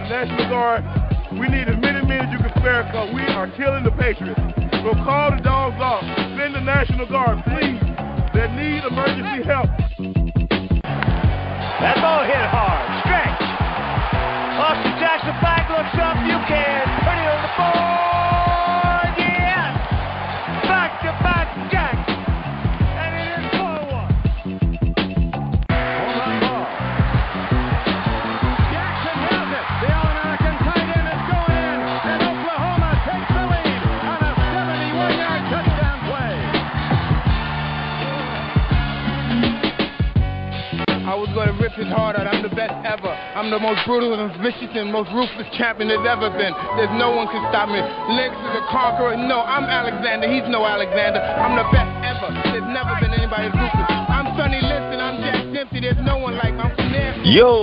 National Guard. We need as many men as you can spare because we are killing the Patriots. So call the dogs off. Send the National Guard, please. They need emergency help. That ball hit hard. Stretch. Austin Jackson back looks up. You can put it on the board. Yes. Back-to-back jacks. And it is 4-1. Hold on ball. Jackson has it. The All-American tight end is going in. And Oklahoma takes the lead on a 71-yard touchdown play. I was going to rip his heart out. I'm the best ever. I'm the most brutal and vicious and most ruthless champion there's ever been. There's no one can stop me. Lynx is a conqueror. No, I'm Alexander. He's no Alexander. I'm the best ever. There's never been anybody as ruthless. I'm Sonny Liston. I'm Jack Dempsey. There's no one like me. I'm from there.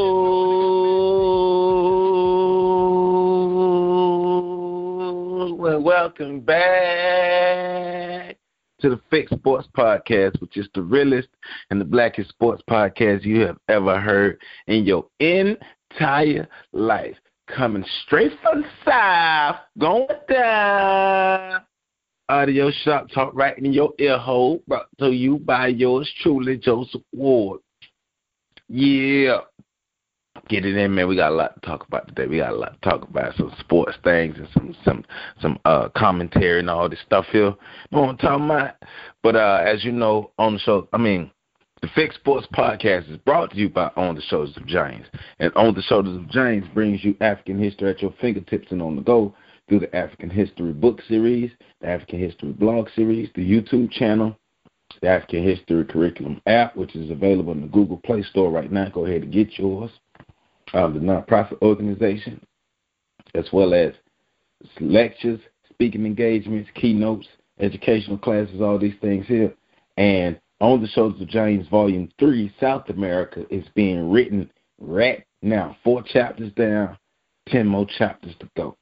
Yo, well, welcome back to the Fix Sports Podcast, which is the realest and the blackest sports podcast you have ever heard in your entire life. Coming straight from the South, going down. Audio Shop Talk right in your ear hole, brought to you by yours truly, Joseph Ward. Yeah. Get it in, man. We got a lot to talk about today. We got a lot to talk about, some sports things and some commentary and all this stuff here. You know what I'm talking about? But as you know, on the show, the Fix Sports Podcast is brought to you by On the Shoulders of Giants. And On the Shoulders of Giants brings you African history at your fingertips and on the go through the African History book series, the African History blog series, the YouTube channel, the African History Curriculum app, which is available in the Google Play Store right now. Go ahead and get yours. The nonprofit organization, as well as lectures, speaking engagements, keynotes, educational classes, all these things here. And On the Shoulders of Giants, Volume 3, South America, is being written right now. 4 chapters down, 10 more chapters to go.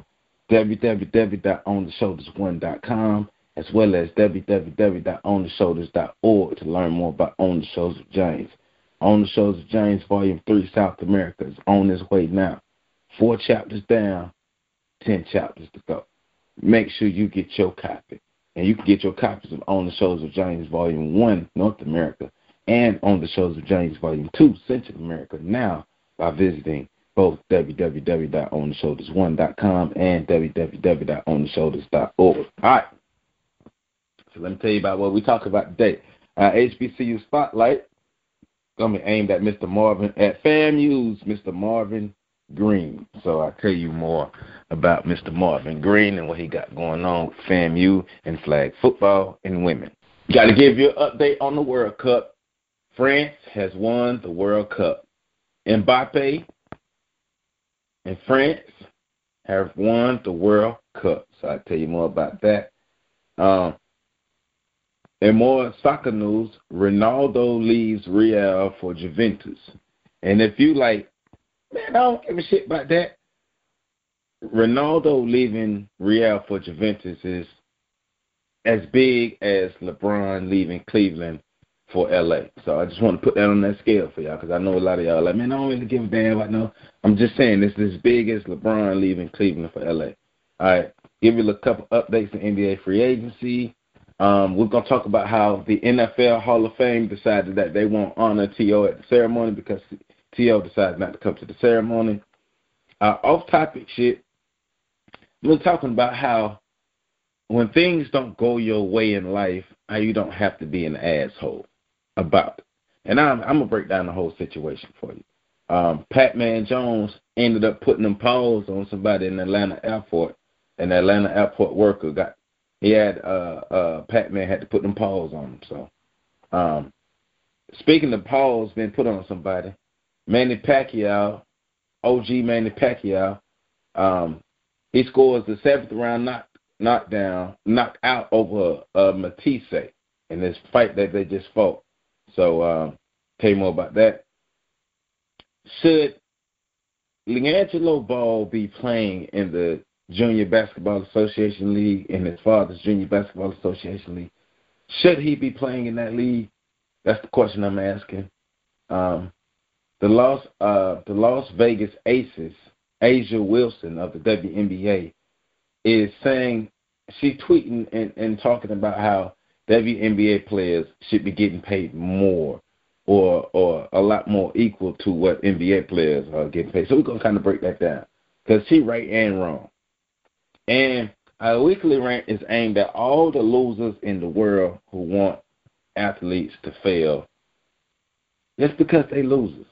www.ontheshoulders1.com, as well as www.ontheshoulders.org to learn more about On the Shoulders of Giants. On the Shoulders of Giants, Volume 3, South America, is on its way now. 4 chapters down, 10 chapters to go. Make sure you get your copy. And you can get your copies of On the Shoulders of Giants, Volume 1, North America, and On the Shoulders of Giants, Volume 2, Central America, now by visiting both www.ontheshoulders1.com and www.ontheshoulders.org. All right. So let me tell you about what we talk about today. HBCU Spotlight. Going to be aimed at FAMU's Mr. Marvin Green. So I'll tell you more about Mr. Marvin Green and what he got going on with FAMU and flag football and women. Got to give you an update on the World Cup. France has won the World Cup. Mbappe and France have won the World Cup. So I'll tell you more about that. And more soccer news, Ronaldo leaves Real for Juventus. And if you like, man, I don't give a shit about that. Ronaldo leaving Real for Juventus is as big as LeBron leaving Cleveland for L.A. So I just want to put that on that scale for y'all because I know a lot of y'all are like, man, I don't really give a damn about no. I'm just saying this is as big as LeBron leaving Cleveland for L.A. All right, give you a couple updates in NBA free agency. We're going to talk about how the NFL Hall of Fame decided that they won't honor T.O. at the ceremony because T.O. decided not to come to the ceremony. Off-topic shit, we're talking about how when things don't go your way in life, how you don't have to be an asshole about it. And I'm going to break down the whole situation for you. Pat-Man Jones ended up putting them paws on somebody in the Atlanta airport, and the Atlanta airport worker Pat-Man had to put them paws on him. So, speaking of paws being put on somebody, Manny Pacquiao, OG Manny Pacquiao, he scores the 7th round knocked out over Matisse in this fight that they just fought. So, tell you more about that. Should LiAngelo Ball be playing in the Junior Basketball Association League in his father's Junior Basketball Association League? Should he be playing in that league? That's the question I'm asking. The Las Vegas Aces A'ja Wilson of the WNBA, is saying, she's tweeting and talking about how WNBA players should be getting paid more or a lot more equal to what NBA players are getting paid. So we're going to kind of break that down because she's right and wrong. And our weekly rant is aimed at all the losers in the world who want athletes to fail just because they losers.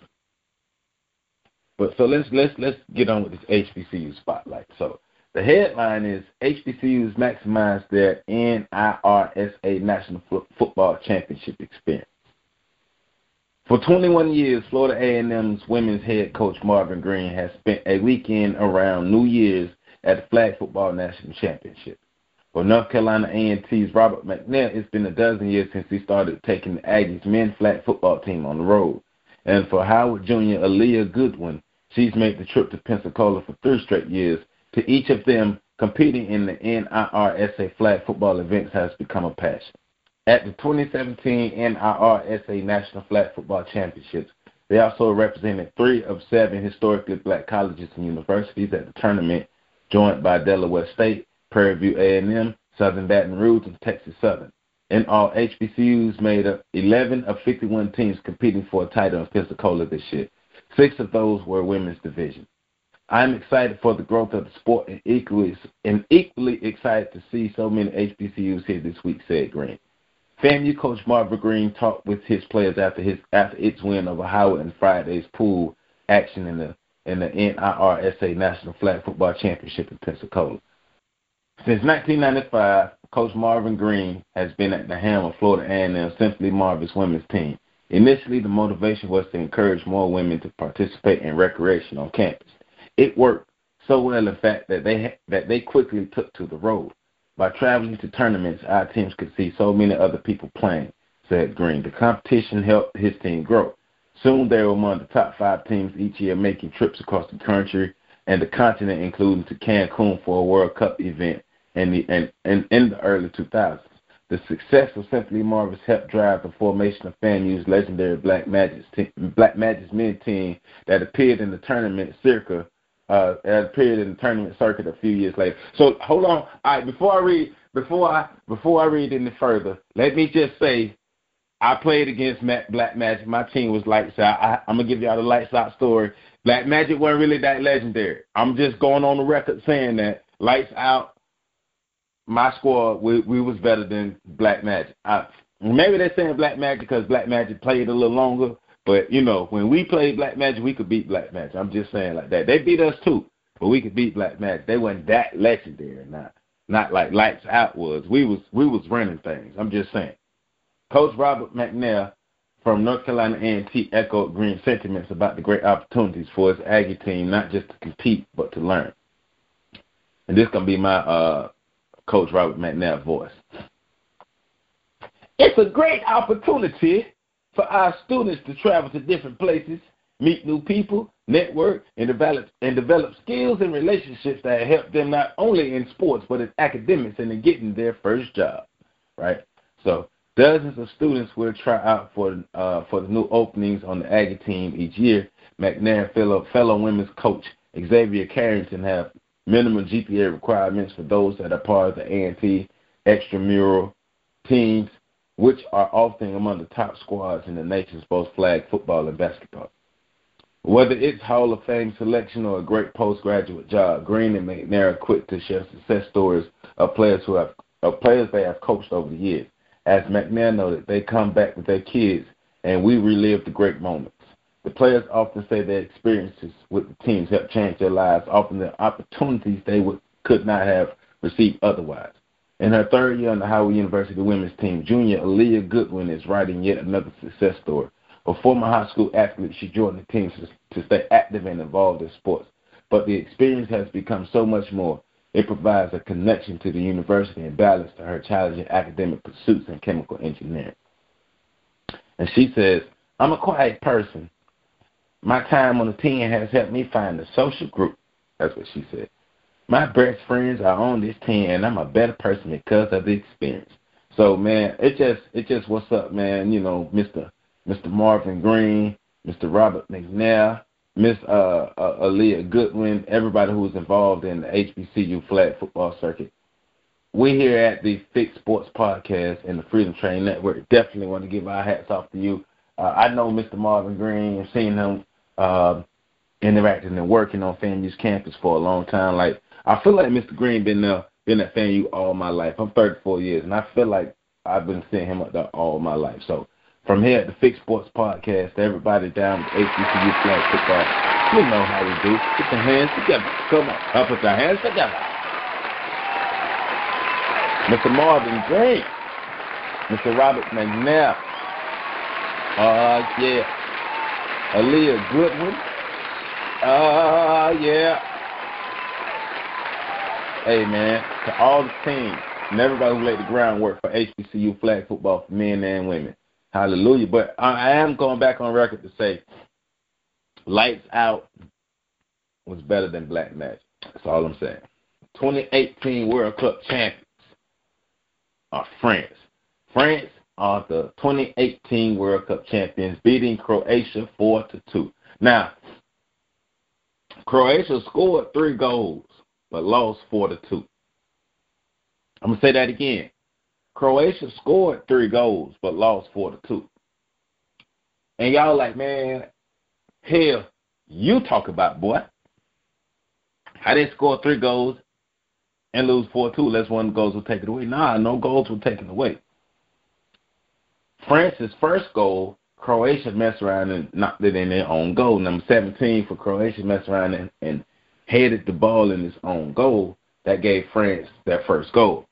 But so let's get on with this HBCU spotlight. So the headline is HBCUs maximize their NIRSA National Football Championship experience. For 21 years, Florida A&M's women's head coach Marvin Green has spent a weekend around New Year's at the Flag Football National Championship. For North Carolina A&T's Robert McNair, it's been a dozen years since he started taking the Aggies men's flag football team on the road. And for Howard Jr. Aaliyah Goodwin, she's made the trip to Pensacola for 3 straight years. To each of them, competing in the NIRSA flag football events has become a passion. At the 2017 NIRSA National Flag Football Championships, they also represented 3 of 7 historically black colleges and universities at the tournament, joined by Delaware State, Prairie View A&M, Southern Baton Rouge, and Texas Southern. In all, HBCUs made up 11 of 51 teams competing for a title in Pensacola this year. 6 of those were women's division. I'm excited for the growth of the sport and equally excited to see so many HBCUs here this week, said Green. FAMU coach Marvin Green talked with his players after its win over Howard in Friday's pool action in the NIRSA National Flag Football Championship in Pensacola. Since 1995, Coach Marvin Green has been at the helm of Florida A&M Simply Marvelous women's team. Initially, the motivation was to encourage more women to participate in recreation on campus. It worked so well, in fact, that they quickly took to the road. By traveling to tournaments, our teams could see so many other people playing, said Green. The competition helped his team grow. Soon they were among the top 5 teams each year, making trips across the country and the continent, including to Cancun for a World Cup event in the early 2000s. The success of Simply Marvelous helped drive the formation of FAMU's legendary Black Magic's men team that appeared in the tournament circuit a few years later. So hold on. All right, before I read any further, let me just say I played against Black Magic. My team was Lights Out. I'm gonna give y'all the Lights Out story. Black Magic wasn't really that legendary. I'm just going on the record saying that Lights Out, my squad, we was better than Black Magic. Maybe they're saying Black Magic because Black Magic played a little longer. But, you know, when we played Black Magic, we could beat Black Magic. I'm just saying like that. They beat us too, but we could beat Black Magic. They wasn't that legendary, not like Lights Out was. We was running things. I'm just saying. Coach Robert McNair from North Carolina A&T echoed Green's sentiments about the great opportunities for his Aggie team, not just to compete, but to learn. And this is going to be my Coach Robert McNair voice. It's a great opportunity for our students to travel to different places, meet new people, network, and develop skills and relationships that help them not only in sports but in academics and in getting their first job, right? So dozens of students will try out for the new openings on the Aggie team each year. McNair and fellow women's coach Xavier Carrington have minimum GPA requirements for those that are part of the A&T extramural teams, which are often among the top squads in the nation's both flag football and basketball. Whether it's Hall of Fame selection or a great postgraduate job, Green and McNair are quick to share success stories of players they have coached over the years. As McNair noted, they come back with their kids, and we relive the great moments. The players often say their experiences with the teams helped change their lives, offering them opportunities they could not have received otherwise. In her 3rd year on the Howard University women's team, junior Aaliyah Goodwin is writing yet another success story. A former high school athlete, she joined the team to stay active and involved in sports. But the experience has become so much more. It provides a connection to the university and balance to her challenging academic pursuits in chemical engineering. And she says, I'm a quiet person. My time on the team has helped me find a social group. That's what she said. My best friends are on this team, and I'm a better person because of the experience. So, man, it just what's up, man. You know, Mr. Marvin Green, Mr. Robert McNair, Miss Aaliyah Goodwin, everybody who was involved in the HBCU flag football circuit. We here at the Fix Sports Podcast and the Freedom Train Network definitely want to give our hats off to you. I know Mr. Marvin Green and seen him interacting and working on FAMU's campus for a long time. Like, I feel like Mr. Green been at FAMU all my life. I'm 34 years, and I feel like I've been seeing him up there all my life. So from here at the Fix Sports Podcast, to everybody down at HBCU flag football, you know how we do. Put your hands together. Come on. Put your hands together. Mr. Marvin Green, Mr. Robert McNabb, yeah, Aaliyah Goodwin, yeah. Hey, man, to all the teams and everybody who laid the groundwork for HBCU flag football for men and women, hallelujah. But I am going back on record to say Lights Out was better than Black Magic. That's all I'm saying. 2018 World Cup champions are France. France are the 2018 World Cup champions, beating Croatia 4-2. Now, Croatia scored 3 goals, but lost 4-2. I'm going to say that again. Croatia scored 3 goals, but lost 4-2. And y'all like, man, hell, you talk about, boy. I didn't score 3 goals and lose 4-2, unless one of the goals will take it away. Nah, no goals were taken away. France's first goal, Croatia messed around and knocked it in their own goal. Number 17 for Croatia messed around and headed the ball in his own goal. That gave France their first goal.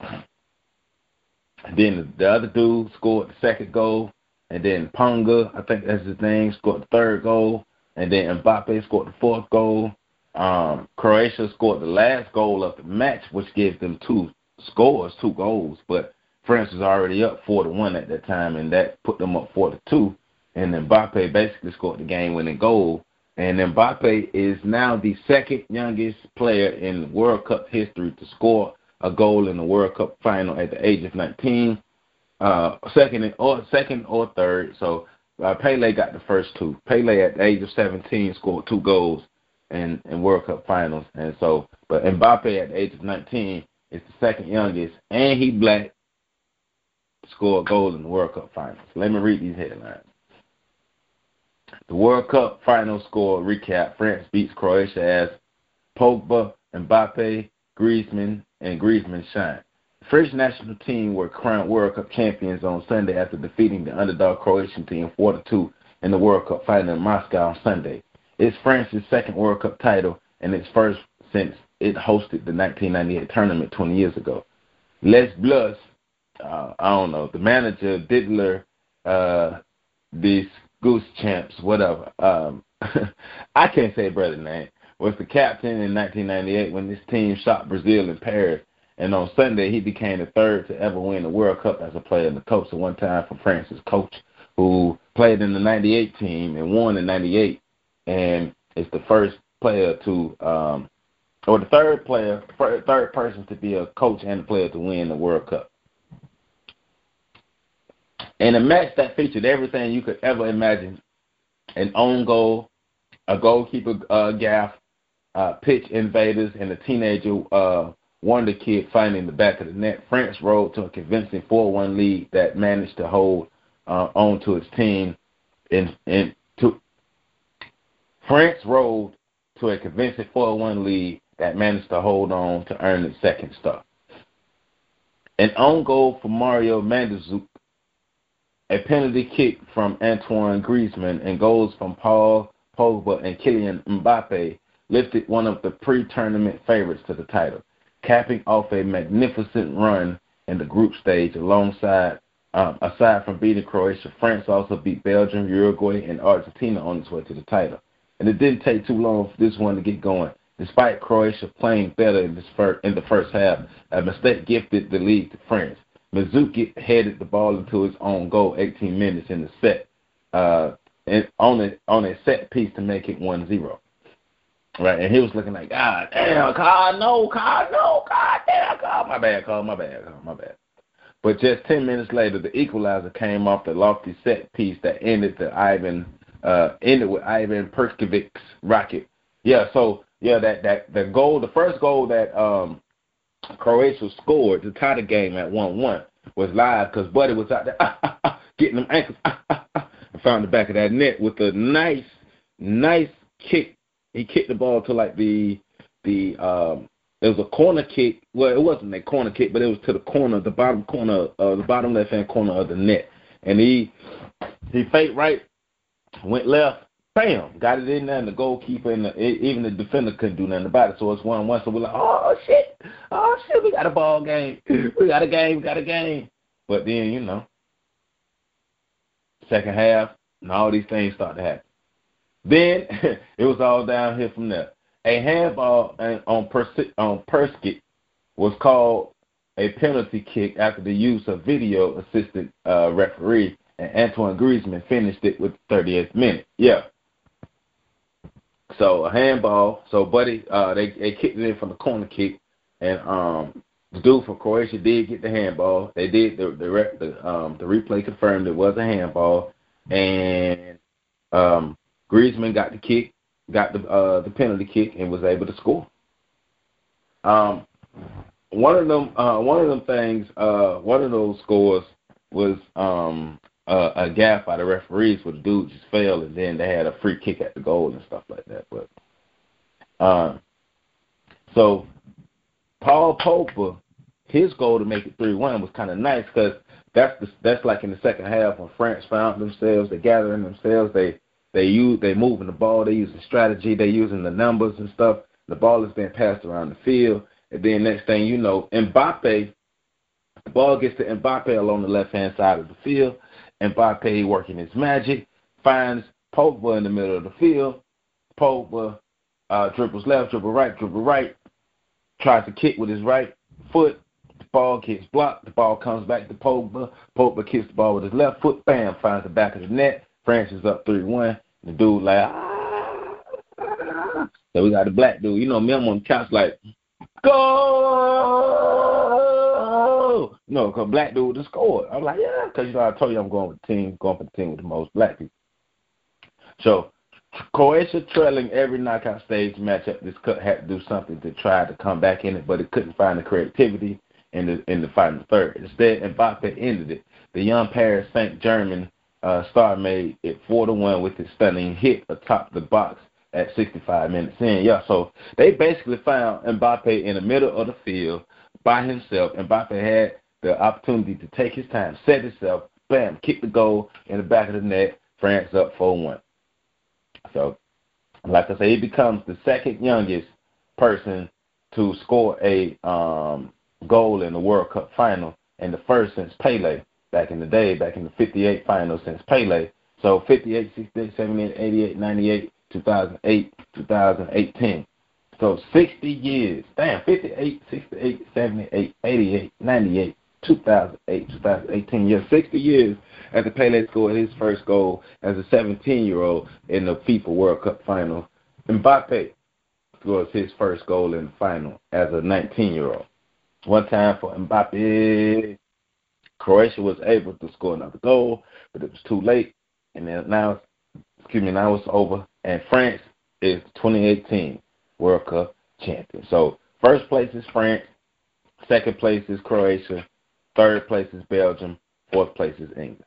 Then the other dude scored the second goal, and then Ponga, I think that's his name, scored the third goal, and then Mbappe scored the fourth goal. Croatia scored the last goal of the match, which gives them 2 goals, but France was already up 4-1 at that time, and that put them up 4-2. And Mbappe basically scored the game-winning goal. And Mbappe is now the second youngest player in World Cup history to score a goal in the World Cup final at the age of 19, second or third. So Pele got the first 2. Pele at the age of 17 scored 2 goals in World Cup finals. And so, but Mbappe at the age of 19 is the second youngest, and he black, scored a goal in the World Cup finals. Let me read these headlines. The World Cup final score recap: France beats Croatia as Pogba, Mbappe, Griezmann shine. The French national team were crowned World Cup champions on Sunday after defeating the underdog Croatian team 4-2 in the World Cup final in Moscow on Sunday. It's France's second World Cup title and its first since it hosted the 1998 tournament 20 years ago. Les Bleus, I don't know, the manager, Didier these Goose Champs, whatever. I can't say brother's name. Was the captain in 1998 when this team shot Brazil in Paris. And on Sunday, he became the third to ever win the World Cup as a player and the coach at one time for France's coach, who played in the 98 team and won in 98. And it's the first player to, or the third person to be a coach and a player to win the World Cup. In a match that featured everything you could ever imagine: an own goal, a goalkeeper gaff, pitch invaders, and a teenager wonder kid finding the back of the net, France rode to a convincing 4-1 lead that managed to hold on to its team. France rode to a convincing 4-1 lead that managed to hold on to earn its second star. An own goal for Mario Mandzukic, a penalty kick from Antoine Griezmann, and goals from Paul Pogba and Kylian Mbappe lifted one of the pre-tournament favorites to the title, capping off a magnificent run in the group stage. Aside from beating Croatia, France also beat Belgium, Uruguay, and Argentina on its way to the title. And it didn't take too long for this one to get going. Despite Croatia playing better in the first half, a mistake gifted the lead to France. Mandzukic headed the ball into his own goal 18 minutes in the set, and on a set piece to make it 1-0. Right, and he was looking like, God damn, God, no, God, damn, God, my bad. But just 10 minutes later, the equalizer came off the lofty set piece that ended the Ivan ended with Ivan Perkovic's rocket. Yeah, so the goal, the first goal that Croatia scored to tie the game at 1-1 was live because Buddy was out there getting them ankles and found the back of that net with a nice kick. He kicked the ball to like it was a corner kick. Well, it wasn't a corner kick, but it was to the corner, the bottom left-hand corner of the net. And he faked right, went left, bam, got it in there, and the goalkeeper and even the defender couldn't do nothing about it. So it's 1-1. So we're like, oh shit, we got a ball game. We got a game. But then, second half, and all these things start to happen. Then it was all downhill from there. A handball on Perskic was called a penalty kick after the use of video assistant referee, and Antoine Griezmann finished it with the 38th minute. Yeah. So a handball. So Buddy, they kicked it in from the corner kick, and the dude from Croatia did get the handball. They did the replay confirmed it was a handball, and Griezmann got the kick, got the penalty kick, and was able to score. One of those scores was a gaffe by the referees where the dude just fell, and then they had a free kick at the goal and stuff like that. But so Paul Pogba, his goal to make it 3-1 was kind of nice because that's like in the second half when France found themselves, they gathering themselves, they moving the ball, they using strategy, they using the numbers and stuff. The ball is being passed around the field, and then next thing you know, Mbappe, the ball gets to Mbappe along the left-hand side of the field. Mbappe working his magic, finds Pogba in the middle of the field. Pogba dribbles left, dribble right, tries to kick with his right foot. The ball gets blocked. The ball comes back to Pogba. Pogba kicks the ball with his left foot. Bam, finds the back of the net. France is up 3-1. The dude like, So we got the black dude. Me, I'm on the couch like, go! Because black dude just scored. I'm like, yeah, because, I told you I'm going for the team with the most black people. So Croatia trailing every knockout stage matchup. This cut had to do something to try to come back in it, but it couldn't find the creativity in the final third. Instead, Mbappe ended it. The young Paris Saint-Germain star made it 4-1 with his stunning hit atop the box at 65 minutes in. Yeah, so they basically found Mbappe in the middle of the field by himself. Mbappe had the opportunity to take his time, set himself, bam, kick the goal in the back of the net. France up 4-1. So, like I say, he becomes the second youngest person to score a goal in the World Cup final, and the first since Pele back in the day, back in the 58 final since Pele. So 58, 68, 78, 88, 98, 2008, 2018. So 60 years. Damn, 58, 68, 78, 88, 98, 2008, 2018. Yeah, 60 years after Pele scored his first goal as a 17-year-old in the FIFA World Cup final. Mbappe scores his first goal in the final as a 19-year-old. One time for Mbappe. Croatia was able to score another goal, but it was too late. And then now it's over. And France is 2018 World Cup champion. So first place is France, second place is Croatia, third place is Belgium, fourth place is England.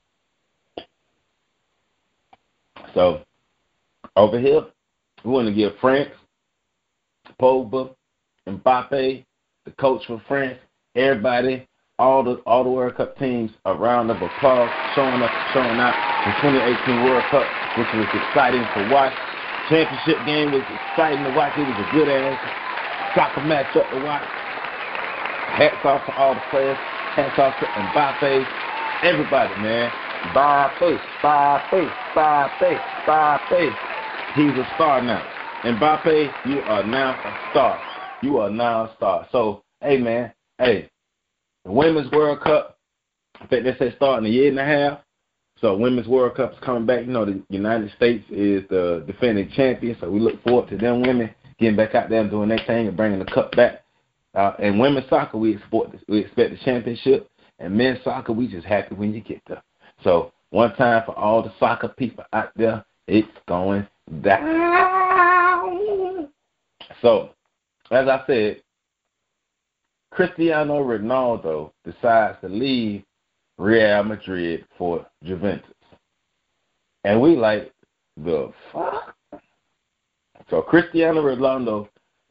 So over here, we want to give France, Pogba, Mbappe, the coach for France, everybody, all the World Cup teams a round of applause, showing out the 2018 World Cup, which was exciting to watch. Championship game was exciting to watch. It was a good ass soccer matchup to watch. Hats off to all the players. Hats off to Mbappe. Everybody, man. Mbappe. He's a star now. Mbappe, you are now a star. So, hey, man. Hey, the Women's World Cup, I think they say start in a year and a half. So Women's World Cup is coming back. The United States is the defending champion, so we look forward to them women getting back out there and doing their thing and bringing the cup back. And women's soccer, we expect the championship. And men's soccer, we just happy when you get there. So One time for all the soccer people out there, it's going down. So, as I said, Cristiano Ronaldo decides to leave Real Madrid for Juventus. And we like, the fuck? So Cristiano Ronaldo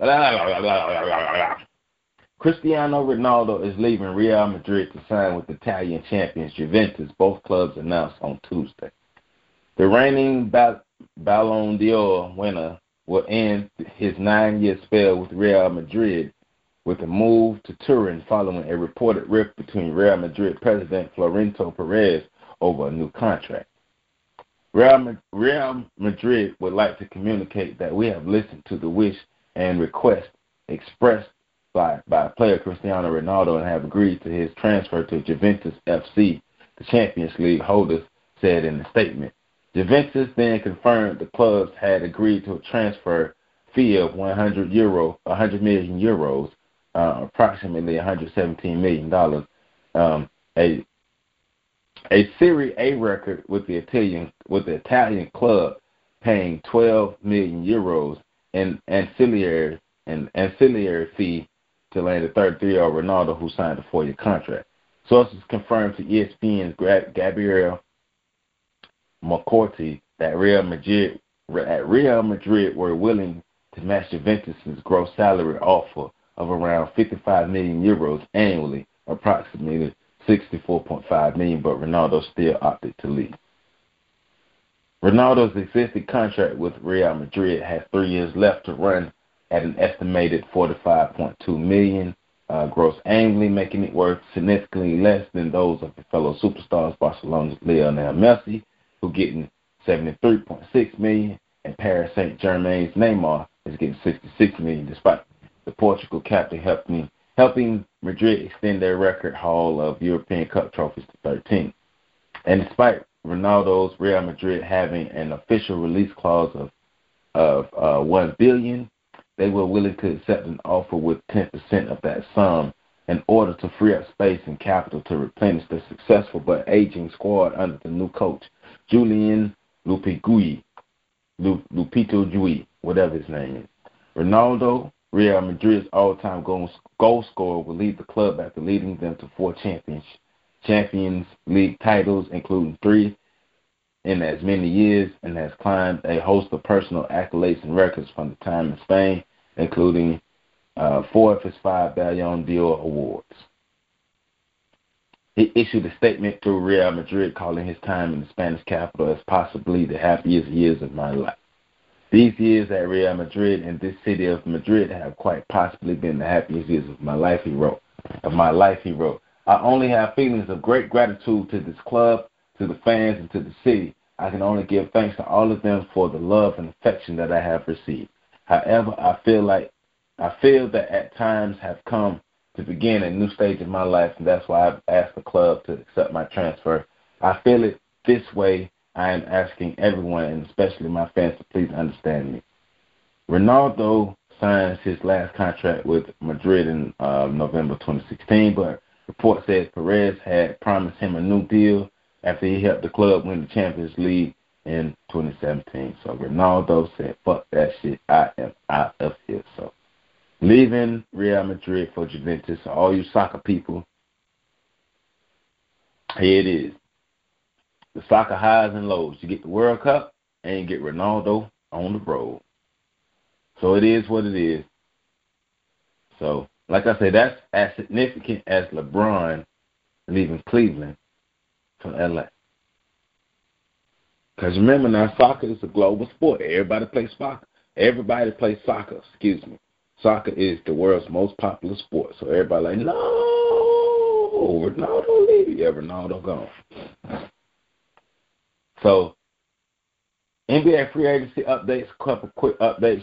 is leaving Real Madrid to sign with Italian champions Juventus. Both clubs announced on Tuesday. The reigning Ballon d'Or winner will end his 9-year spell with Real Madrid with a move to Turin following a reported rift between Real Madrid president Florentino Perez over a new contract. Real Madrid would like to communicate that we have listened to the wish and request expressed by player Cristiano Ronaldo and have agreed to his transfer to Juventus FC, the Champions League holders said in the statement. Juventus then confirmed the clubs had agreed to a transfer fee of 100 million euros, approximately $117 million, a Serie A record with the Italian club paying 12 million euros in ancillary fee to land the 33-year-old Ronaldo, who signed a 4-year contract. Sources confirmed to ESPN's Gabriel McCourty that Real Madrid were willing to match Juventus' gross salary offer of around 55 million euros annually, approximately 64.5 million, but Ronaldo still opted to leave. Ronaldo's existing contract with Real Madrid has 3 years left to run at an estimated 45.2 million gross annually, making it worth significantly less than those of the fellow superstars Barcelona's Lionel Messi, who getting 73.6 million, and Paris Saint-Germain's Neymar is getting 66 million, despite the Portugal captain helping Madrid extend their record haul of European Cup trophies to 13. And despite Ronaldo's Real Madrid having an official release clause of $1 billion, they were willing to accept an offer with 10% of that sum in order to free up space and capital to replenish the successful but aging squad under the new coach, Julian Lopetegui, whatever his name is. Ronaldo, Real Madrid's all-time goal scorer, will lead the club after leading them to 4 Champions League titles, including 3 in as many years, and has climbed a host of personal accolades and records from the time in Spain, including 4 of his 5 Ballon d'Or awards. He issued a statement through Real Madrid calling his time in the Spanish capital as possibly the happiest years of my life. These years at Real Madrid and this city of Madrid have quite possibly been the happiest years of my life, he wrote. I only have feelings of great gratitude to this club, to the fans, and to the city. I can only give thanks to all of them for the love and affection that I have received. However, I feel that at times have come to begin a new stage in my life, and that's why I've asked the club to accept my transfer. I feel it this way. I am asking everyone, and especially my fans, to please understand me. Ronaldo signs his last contract with Madrid in November 2016, but report says Perez had promised him a new deal after he helped the club win the Champions League in 2017. So Ronaldo said, fuck that shit, I am out of here. So leaving Real Madrid for Juventus. So all you soccer people, here it is. The soccer highs and lows. You get the World Cup and you get Ronaldo on the road. So it is what it is. So, like I said, that's as significant as LeBron leaving Cleveland for LA. Because remember now, soccer is a global sport. Everybody plays soccer. Soccer is the world's most popular sport. So everybody like, no, Ronaldo leave. Yeah, Ronaldo gone. So, NBA free agency updates, a couple quick updates.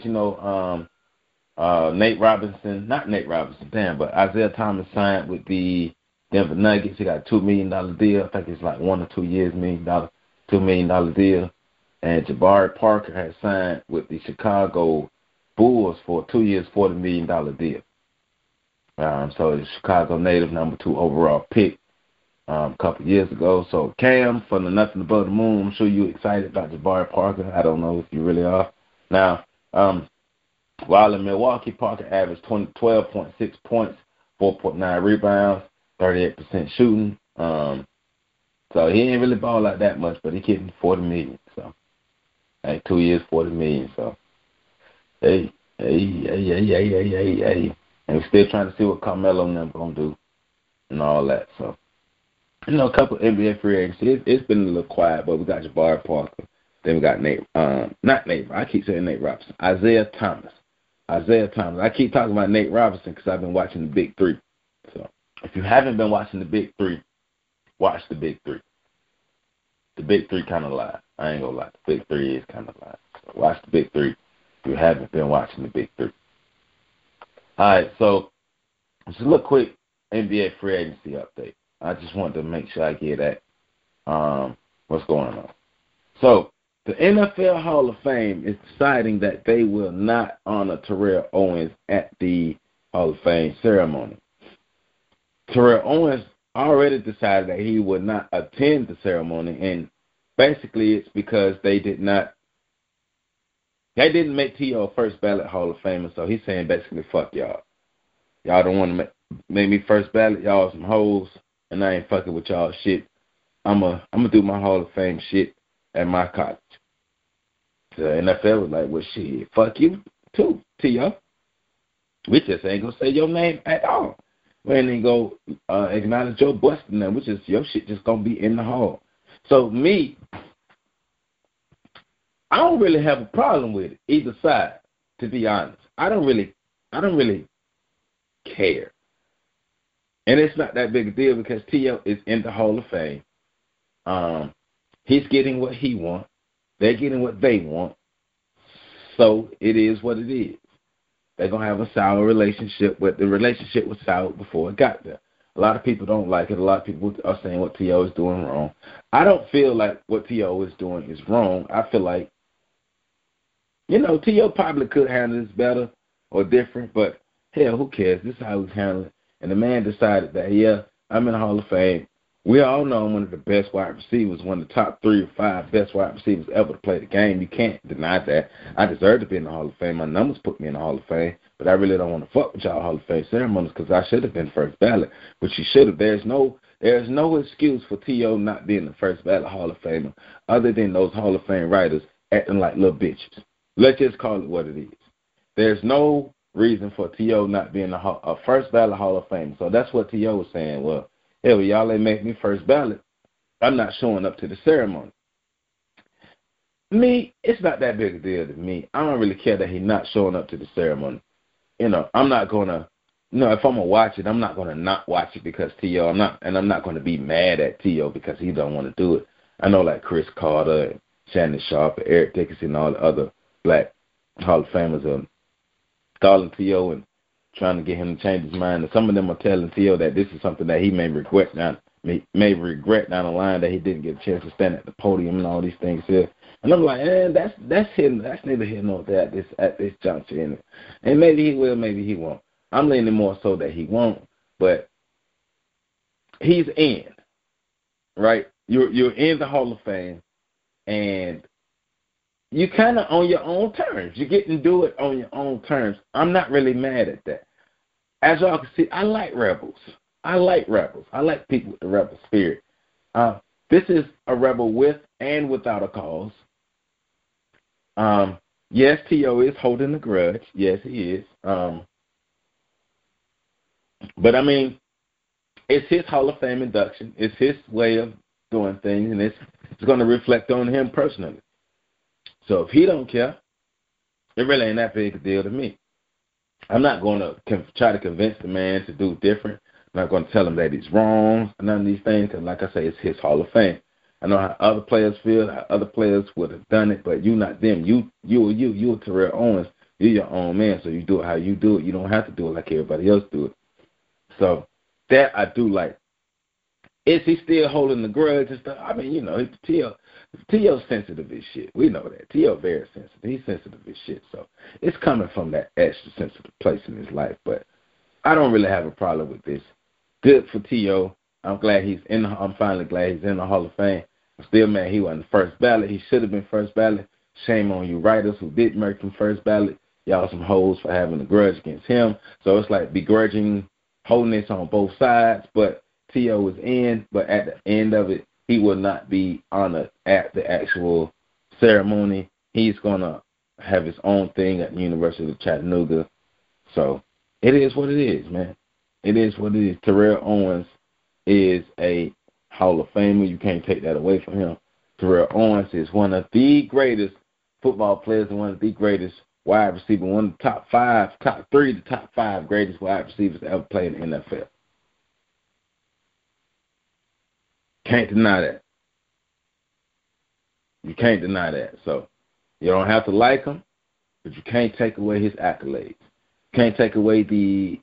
But Isaiah Thomas signed with the Denver Nuggets. He got a $2 million deal. I think it's like 1 or 2 years, $2 million deal. And Jabari Parker has signed with the Chicago Bulls for 2 years, $40 million deal. So the Chicago native, number 2 overall pick. a couple years ago. So, Cam, from the Nothing Above the Moon, I'm sure you're excited about Jabari Parker. I don't know if you really are. Now, while in Milwaukee, Parker averaged 12.6 points, 4.9 rebounds, 38% shooting. So he ain't really ball like that much, but he getting $40 million. So, 2 years, $40 million. So, hey. And we're still trying to see what Carmelo and them gonna do and all that. So, a couple of NBA free agents. It's been a little quiet, but we got Jabari Parker. Then we got not Nate. I keep saying Nate Robinson. Isaiah Thomas. I keep talking about Nate Robinson because I've been watching the Big Three. So, if you haven't been watching the Big Three, watch the Big Three. The Big Three kind of lie. I ain't gonna lie. The Big Three is kind of lie. So watch the Big Three if you haven't been watching the Big Three. All right, so just a little quick NBA free agency update. I just wanted to make sure I get that. What's going on? So the NFL Hall of Fame is deciding that they will not honor Terrell Owens at the Hall of Fame ceremony. Terrell Owens already decided that he would not attend the ceremony, and basically it's because they didn't make T.O. a first ballot Hall of Famer, so he's saying basically, fuck y'all. Y'all don't want to make me first ballot. Y'all some hoes, and I ain't fucking with y'all shit. I'm gonna do my Hall of Fame shit at my college. The NFL was like, well, shit, fuck you too, T.O. We just ain't gonna say your name at all. We ain't gonna go acknowledge your busting them, which is your shit just gonna be in the hall. So me, I don't really have a problem with it, either side, to be honest. I don't really care. And it's not that big a deal because T.O. is in the Hall of Fame. He's getting what he wants. They're getting what they want. So it is what it is. They're going to have a sour relationship, but the relationship was sour before it got there. A lot of people don't like it. A lot of people are saying what T.O. is doing wrong. I don't feel like what T.O. is doing is wrong. I feel like, T.O. probably could handle this better or different, but hell, who cares? This is how he's handling it. And the man decided that, yeah, I'm in the Hall of Fame. We all know I'm one of the best wide receivers, one of the top 3 or 5 best wide receivers ever to play the game. You can't deny that. I deserve to be in the Hall of Fame. My numbers put me in the Hall of Fame, but I really don't want to fuck with y'all Hall of Fame ceremonies because I should have been first ballot, which you should have. There's no excuse for T.O. not being the first ballot Hall of Famer other than those Hall of Fame writers acting like little bitches. Let's just call it what it is. There's no reason for T.O. not being a first ballot Hall of Famer. So that's what T.O. was saying. Well, hell, y'all ain't make me first ballot. I'm not showing up to the ceremony. Me, it's not that big a deal to me. I don't really care that he's not showing up to the ceremony. I'm not going to, if I'm going to watch it, I'm not going to not watch it because T.O. I'm not going to be mad at T.O. because he don't want to do it. I know like Chris Carter and Shannon Sharp and Eric Dickerson and all the other black Hall of Famers are calling T.O. and trying to get him to change his mind. And some of them are telling T.O. that this is something that he may regret down the line, that he didn't get a chance to stand at the podium and all these things here. And I'm like, that's hidden. That's neither here nor there at this juncture. And maybe he will, maybe he won't. I'm leaning more so that he won't, but he's in, right? You're in the Hall of Fame, and you kind of on your own terms. You get to do it on your own terms. I'm not really mad at that. As y'all can see, I like rebels. I like people with the rebel spirit. This is a rebel with and without a cause. Yes, T.O. is holding a grudge. Yes, he is. But, I mean, it's his Hall of Fame induction. It's his way of doing things, and it's going to reflect on him personally. So if he don't care, it really ain't that big a deal to me. I'm not going to try to convince the man to do different. I'm not going to tell him that he's wrong, none of these things, because like I say, it's his Hall of Fame. I know how other players feel, how other players would have done it, but you not them. You Terrell Owens. You're your own man, so you do it how you do it. You don't have to do it like everybody else do it. So that I do like. Is he still holding the grudge and stuff? I mean, T.O.'s sensitive as shit. We know that. T.O. very sensitive. He's sensitive as shit. So it's coming from that extra sensitive place in his life. But I don't really have a problem with this. Good for T.O. I'm finally glad he's in the Hall of Fame. I'm still mad he wasn't first ballot. He should have been first ballot. Shame on you writers who didn't make him first ballot. Y'all some hoes for having a grudge against him. So it's like begrudging holding on both sides. But T.O. was in, but at the end of it, he will not be honored at the actual ceremony. He's going to have his own thing at the University of Chattanooga. So it is what it is, man. It is what it is. Terrell Owens is a Hall of Famer. You can't take that away from him. Terrell Owens is one of the greatest football players and one of the greatest wide receivers, one of the top 3 to top 5 greatest wide receivers to ever play in the NFL. Can't deny that. You can't deny that. So you don't have to like him, but you can't take away his accolades. You can't take away the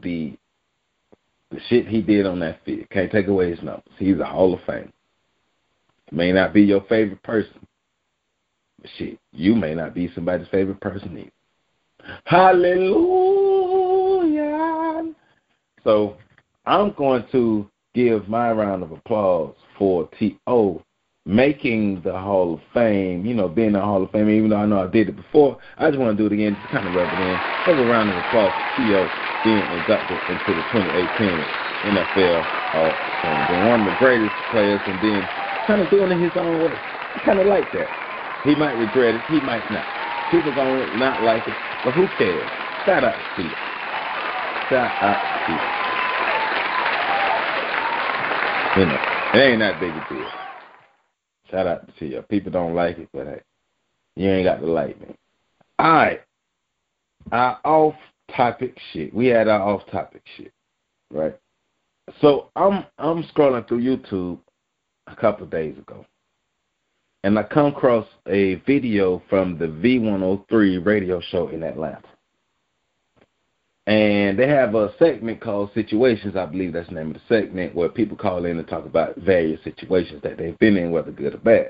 shit he did on that field. Can't take away his numbers. He's a Hall of Fame. May not be your favorite person, but shit, you may not be somebody's favorite person either. Hallelujah. So I'm going to give my round of applause for T.O. making the Hall of Fame, being in the Hall of Fame, even though I know I did it before. I just want to do it again, just kind of rub it in. Have a round of applause for T.O. being inducted into the 2018 NFL Hall of Fame. Being one of the greatest players and then kind of doing it his own way. I kind of like that. He might regret it. He might not. People going to not like it, but who cares? Shout out to T.O. Shout out to T.O. It ain't that big a deal. Shout out to you. People don't like it, but hey, you ain't got to like me. All right. Our off-topic shit. We had our off-topic shit, right? So I'm scrolling through YouTube a couple of days ago, and I come across a video from the V103 radio show in Atlanta. And they have a segment called Situations, I believe that's the name of the segment, where people call in and talk about various situations that they've been in, whether good or bad.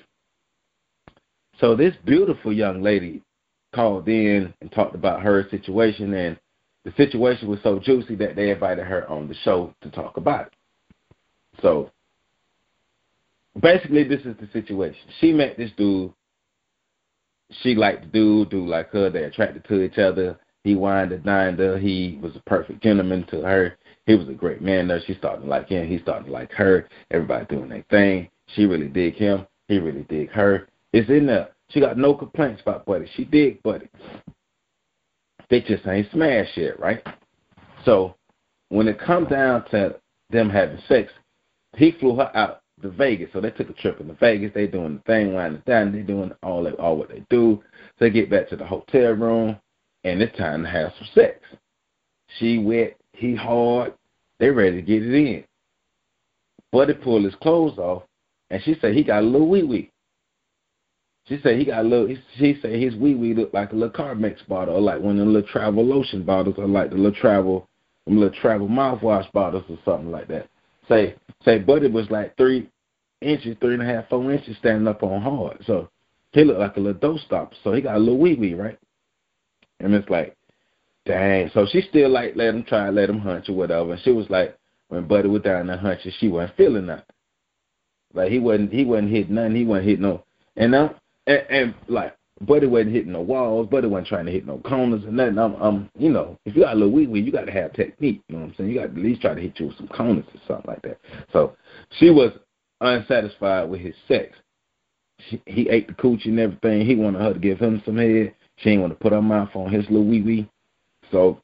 So this beautiful young lady called in and talked about her situation, and the situation was so juicy that they invited her on the show to talk about it. So basically this is the situation. She met this dude. She liked the dude like her. They attracted to each other. He wined and dined her. He was a perfect gentleman to her. He was a great man there. She started to like him. He started to like her. Everybody doing their thing. She really dig him. He really dig her. It's in there. She got no complaints about Buddy. She dig Buddy. They just ain't smashed yet, right? So when it comes down to them having sex, he flew her out to Vegas. So they took a trip into Vegas. They doing the thing, winding down. They doing all what they do. So they get back to the hotel room. And it's time to have some sex. She wet, he hard, they ready to get it in. Buddy pulled his clothes off, and she said he got a little wee-wee. She said his wee-wee looked like a little Carmex bottle, or like one of the little travel lotion bottles, or like the little travel mouthwash bottles or something like that. Say Buddy was like 3 inches, 3.5, 4 inches standing up on hard. So he looked like a little dough stopper. So he got a little wee-wee, right? And it's like, dang. So she still like let him hunch or whatever. And she was like, when Buddy was down there hunching, she wasn't feeling nothing. Like he wasn't hitting nothing. He wasn't hitting no. And like Buddy wasn't hitting no walls. Buddy wasn't trying to hit no corners or nothing. If you got a little wee-wee, you got to have technique. You know what I'm saying? You got to at least try to hit you with some corners or something like that. So she was unsatisfied with his sex. He ate the coochie and everything. He wanted her to give him some head. She ain't want to put her mouth on his little wee-wee. So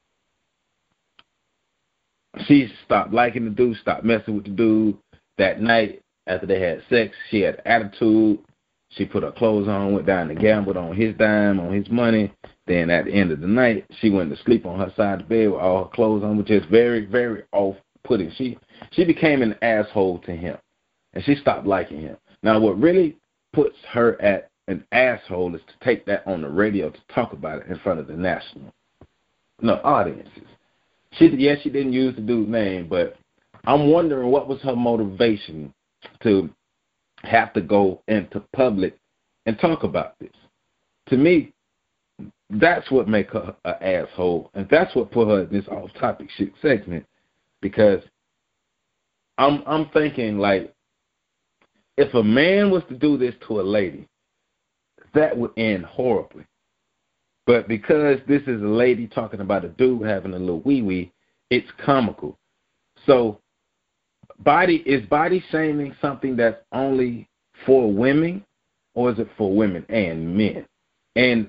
she stopped liking the dude, stopped messing with the dude. That night, after they had sex, she had attitude. She put her clothes on, went down and gambled on his dime, on his money. Then at the end of the night, she went to sleep on her side of the bed with all her clothes on, which is very, very off-putting. She became an asshole to him, and she stopped liking him. Now, what really puts her at an asshole is to take that on the radio to talk about it in front of the audiences. She didn't use the dude's name, but I'm wondering what was her motivation to have to go into public and talk about this. To me, that's what make her an asshole, and that's what put her in this off-topic shit segment, because I'm thinking, like, if a man was to do this to a lady, that would end horribly. But because this is a lady talking about a dude having a little wee-wee, it's comical. So is body shaming something that's only for women, or is it for women and men? And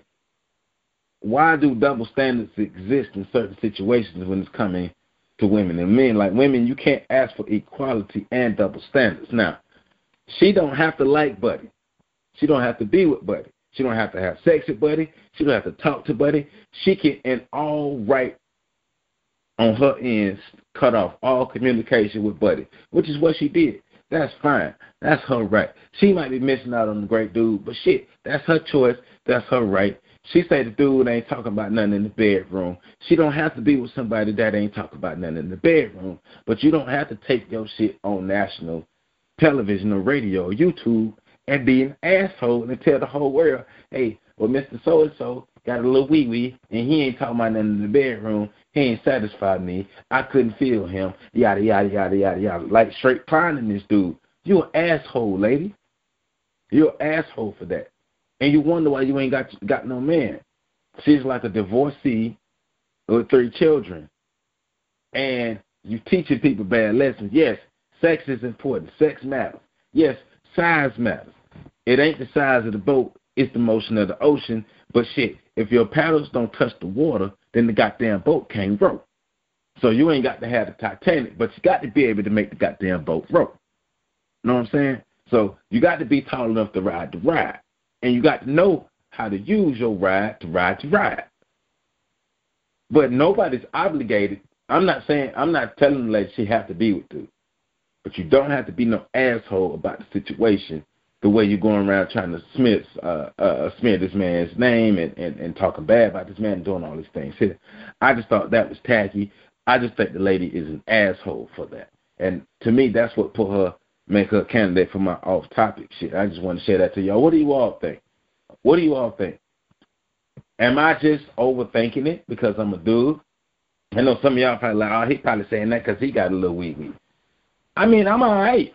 why do double standards exist in certain situations when it's coming to women and men? Like women, you can't ask for equality and double standards. Now, she don't have to like Buddy. She don't have to be with Buddy. She don't have to have sex with Buddy. She don't have to talk to Buddy. She can, in all right, on her ends, cut off all communication with Buddy, which is what she did. That's fine. That's her right. She might be missing out on the great dude, but shit, that's her choice. That's her right. She say the dude ain't talking about nothing in the bedroom. She don't have to be with somebody that ain't talking about nothing in the bedroom. But you don't have to take your shit on national television or radio or YouTube and be an asshole and tell the whole world, hey, well, Mr. So-and-so got a little wee-wee, and he ain't talking about nothing in the bedroom. He ain't satisfied me. I couldn't feel him, yada, yada, yada, yada, yada. Like straight clowning this dude. You an asshole, lady. You're an asshole for that. And you wonder why you ain't got no man. She's like a divorcee with 3 children. And you teaching people bad lessons. Yes, sex is important. Sex matters. Yes, size matters. It ain't the size of the boat. It's the motion of the ocean. But shit, if your paddles don't touch the water, then the goddamn boat can't row. So you ain't got to have the Titanic, but you got to be able to make the goddamn boat row. You know what I'm saying? So you got to be tall enough to ride the ride. And you got to know how to use your ride to ride your ride. But nobody's obligated. I'm not telling the lady she have to be with dude. But you don't have to be no asshole about the situation the way you're going around trying to smear this man's name and talking bad about this man and doing all these things. I just thought that was tacky. I just think the lady is an asshole for that. And to me, that's what make her a candidate for my off-topic shit. I just want to share that to y'all. What do you all think? What do you all think? Am I just overthinking it because I'm a dude? I know some of y'all probably like, oh, he probably saying that because he got a little wee-wee. I mean, I'm all right.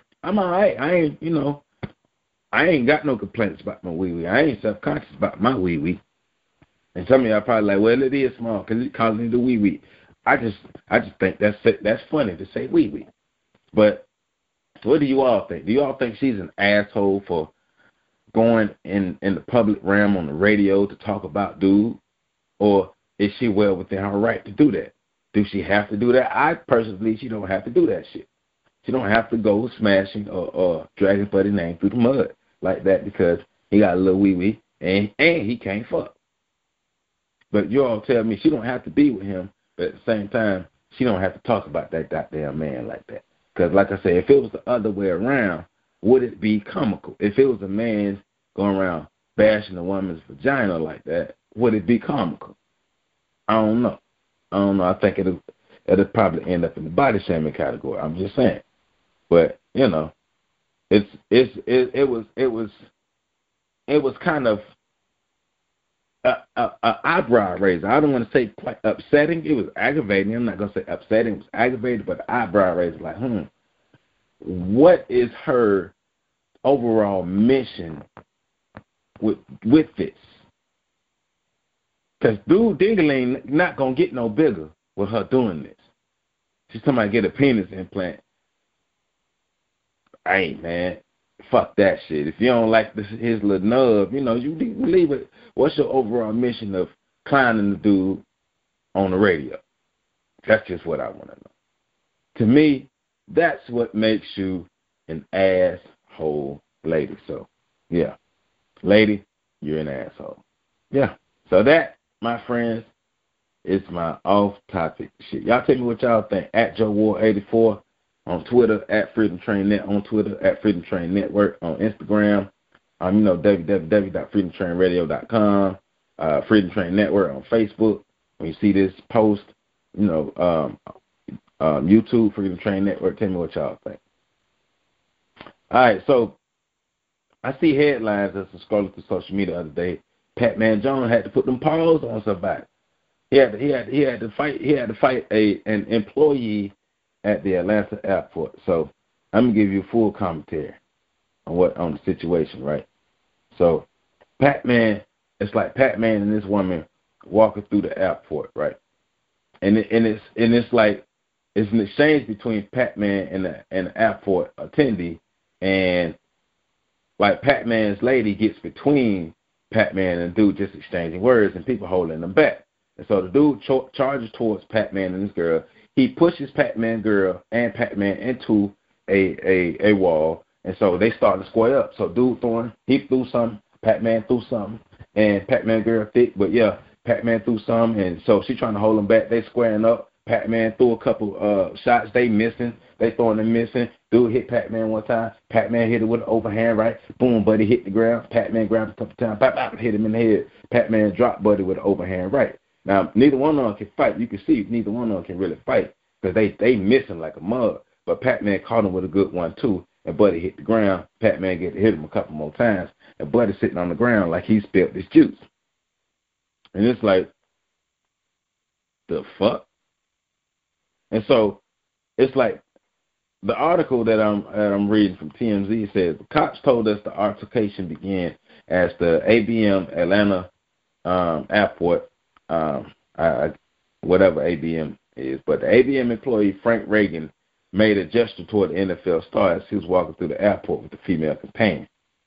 I ain't got no complaints about my wee-wee. I ain't self-conscious about my wee-wee. And some of y'all probably like, well, it is small because it's causing me the wee-wee. I just think that's funny to say wee-wee. But what do you all think? Do you all think she's an asshole for going in the public realm on the radio to talk about dude? Or is she well within her right to do that? Do she have to do that? I personally believe she don't have to do that shit. She don't have to go smashing or dragging Buddy's name through the mud like that because he got a little wee-wee and he can't fuck. But you all tell me she don't have to be with him, but at the same time, she don't have to talk about that goddamn man like that. Because like I said, if it was the other way around, would it be comical? If it was a man going around bashing a woman's vagina like that, would it be comical? I don't know. I think it'll probably end up in the body shaming category. I'm just saying. But you know, it was kind of an eyebrow raiser. I don't want to say quite upsetting. It was aggravating. I'm not going to say upsetting. It was aggravating, but eyebrow raiser. Like, what is her overall mission with this? Because dude Dingaling not going to get no bigger with her doing this. She's talking about get a penis implant. Hey, man, fuck that shit. If you don't like his little nub, you leave it. What's your overall mission of clowning the dude on the radio? That's just what I want to know. To me, that's what makes you an asshole lady. So, yeah. Lady, you're an asshole. Yeah. So that, my friends, is my off-topic shit. Y'all tell me what y'all think. At Joe Ward 84 on Twitter, at Freedom Train Net on Twitter, at Freedom Train Network on Instagram. www.freedomtrainradio.com, Freedom Train Network on Facebook. When you see this post, YouTube, Freedom Train Network. Tell me what y'all think. All right, so I see headlines as I'm scrolling through social media the other day. Pat Man Jones had to put them paws on somebody. He had to fight an employee at the Atlanta airport. So I'm gonna give you full commentary on the situation, right? So, Pac-Man, it's like Pac-Man and this woman walking through the airport, right? And it's like it's an exchange between Pac-Man and the airport attendee, and like Pac-Man's lady gets between Pac-Man and the dude just exchanging words, and people holding them back. And so the dude charges towards Pac-Man and this girl. He pushes Pac-Man girl and Pac-Man into a wall, and so they start to square up. So dude he threw something, Pac-Man threw something, and Pac-Man girl thick, but yeah, Pac-Man threw something, and so she trying to hold them back. They squaring up. Pac-Man threw a couple shots. They missing. They throwing them missing. Dude hit Pac-Man one time. Pac-Man hit it with an overhand right. Boom, Buddy hit the ground. Pac-Man grabbed a couple times. Pop, hit him in the head. Pac-Man dropped Buddy with an overhand right. Now, neither one of them can fight. You can see neither one of them can really fight because they missing like a mug. But Pac-Man caught him with a good one, too, and Buddy hit the ground. Pac-Man get to hit him a couple more times, and Buddy sitting on the ground like he spilled his juice. And it's like, the fuck? And so it's like the article that I'm reading from TMZ says the cops told us the altercation began as the ABM Atlanta airport, whatever ABM is, but the ABM employee Frank Reagan made a gesture toward the NFL star as he was walking through the airport with the female companion.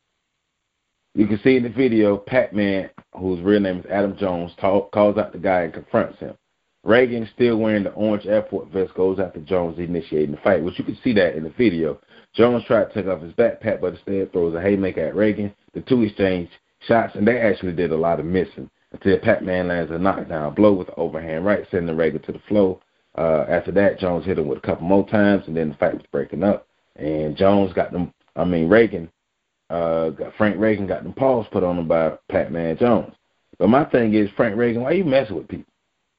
You can see in the video, Pac-Man, whose real name is Adam Jones, calls out the guy and confronts him. Reagan, still wearing the orange airport vest, goes after Jones, initiating the fight, which you can see that in the video. Jones tried to take off his backpack, but instead throws a haymaker at Reagan. The two exchange shots, and they actually did a lot of missing until Pac-Man lands a knockdown blow with the overhand right, sending Reagan to the floor. After that, Jones hit him with a couple more times, and then the fight was breaking up. And Frank Reagan got them paws put on him by Pac-Man Jones. But my thing is, Frank Reagan, why you messing with people?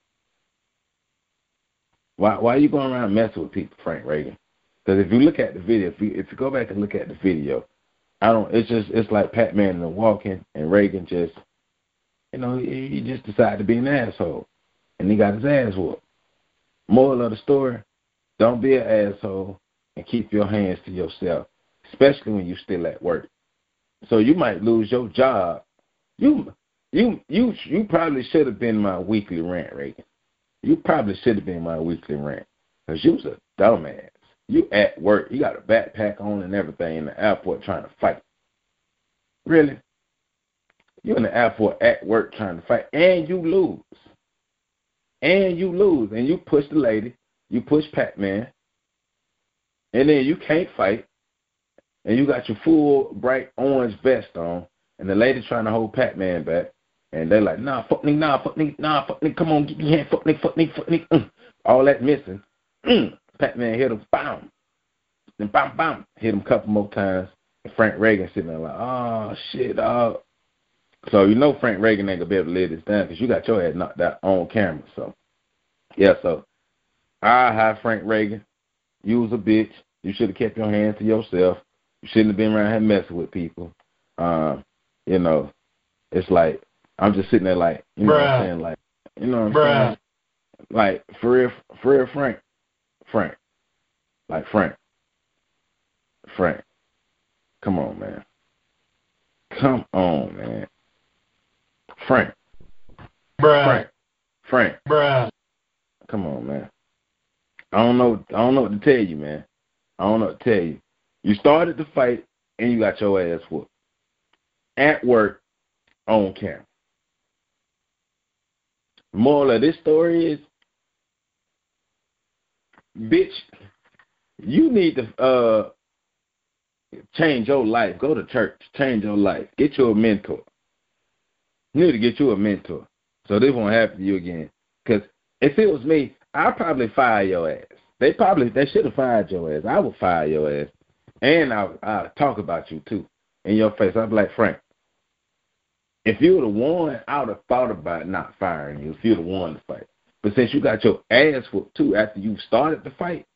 Why are you going around messing with people, Frank Reagan? Because if you look at the video, if you go back and look at the video, it's like Pac-Man and walking, and Reagan just, he just decided to be an asshole, and he got his ass whooped. Moral of the story: don't be an asshole and keep your hands to yourself, especially when you're still at work. So you might lose your job. You probably should have been my weekly rant, Reagan. You probably should have been my weekly rant because you was a dumbass. You at work. You got a backpack on and everything in the airport trying to fight. Really? You in the airport at work trying to fight, and you lose. And you push the lady. You push Pac-Man. And then you can't fight. And you got your full bright orange vest on, and the lady trying to hold Pac-Man back. And they're like, nah, fuck nigga, come on, get your hand, fuck nigga. All that missing. Pac-Man hit him, bam. Then bam, hit him a couple more times. And Frank Reagan sitting there like, oh, shit, dog. So Frank Reagan ain't going to be able to lay this down because you got your head knocked out on camera. So, yeah, hi, Frank Reagan. You was a bitch. You should have kept your hands to yourself. You shouldn't have been around here messing with people. It's like, I'm just sitting there like, you know what I'm saying? Like, you know what I'm saying? Like, for real, Frank. Like, Frank. Come on, man. Frank. Come on, man. I don't know what to tell you, man. I don't know what to tell you. You started the fight, and you got your ass whooped. At work, on camera. Moral of this story is, bitch, you need to change your life. Go to church. Change your life. Get you a mentor. You need to get you a mentor so this won't happen to you again. Because if it was me, I'd probably fire your ass. They should have fired your ass. I would fire your ass. And I'll talk about you, too, in your face. I'd be like, Frank, if you would have won, I would have thought about not firing you if you would have won the fight. But since you got your ass whooped, too, after you started the fight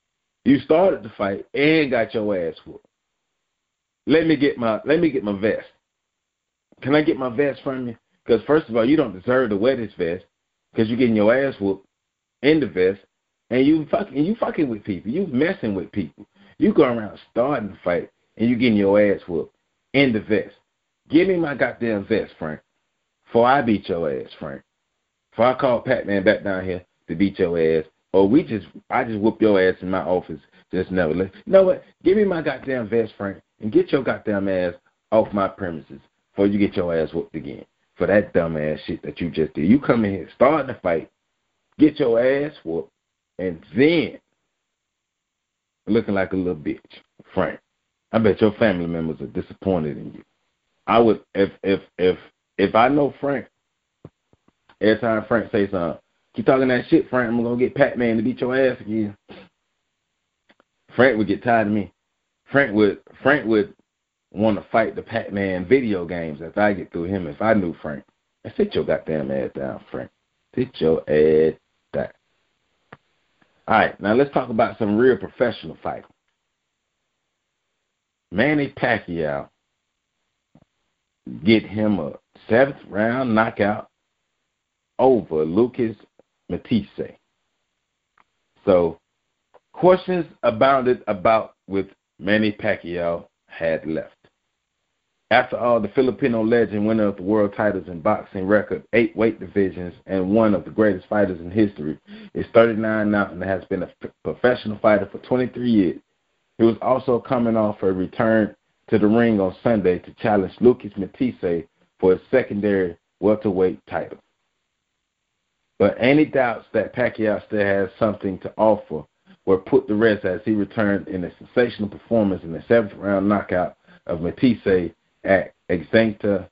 and got your ass whooped. Let me get my vest. Can I get my vest from you? Because, first of all, you don't deserve to wear this vest because you're getting your ass whooped in the vest, and you fucking with people. You messing with people. You go around starting the fight, and you getting your ass whooped in the vest. Give me my goddamn vest, Frank, before I beat your ass, Frank. Before I call Pac-Man back down here to beat your ass, or I just whoop your ass in my office, just never. You know what? Give me my goddamn vest, Frank, and get your goddamn ass off my premises before you get your ass whooped again for that dumb ass shit that you just did. You come in here, starting the fight, get your ass whooped, and then looking like a little bitch, Frank. I bet your family members are disappointed in you. I would, if I know Frank, every time Frank say something, keep talking that shit, Frank, I'm gonna get Pac-Man to beat your ass again. Frank would get tired of me. Frank would want to fight the Pac-Man video games if I get through him. If I knew Frank, and sit your goddamn ass down, Frank. Sit your ass down. All right, now let's talk about some real professional fighting. Manny Pacquiao get him a 7th round knockout over Lucas Matthysse. So questions abounded about with Manny Pacquiao had left. After all, the Filipino legend, winner of the world titles in boxing, record 8 weight divisions, and one of the greatest fighters in history, is 39 now and has been a professional fighter for 23 years. He was also coming off a return to the ring on Sunday to challenge Lucas Matthysse for his secondary welterweight title. But any doubts that Pacquiao still has something to offer were put to rest as he returned in a sensational performance in the 7th round knockout of Matthysse at Exia,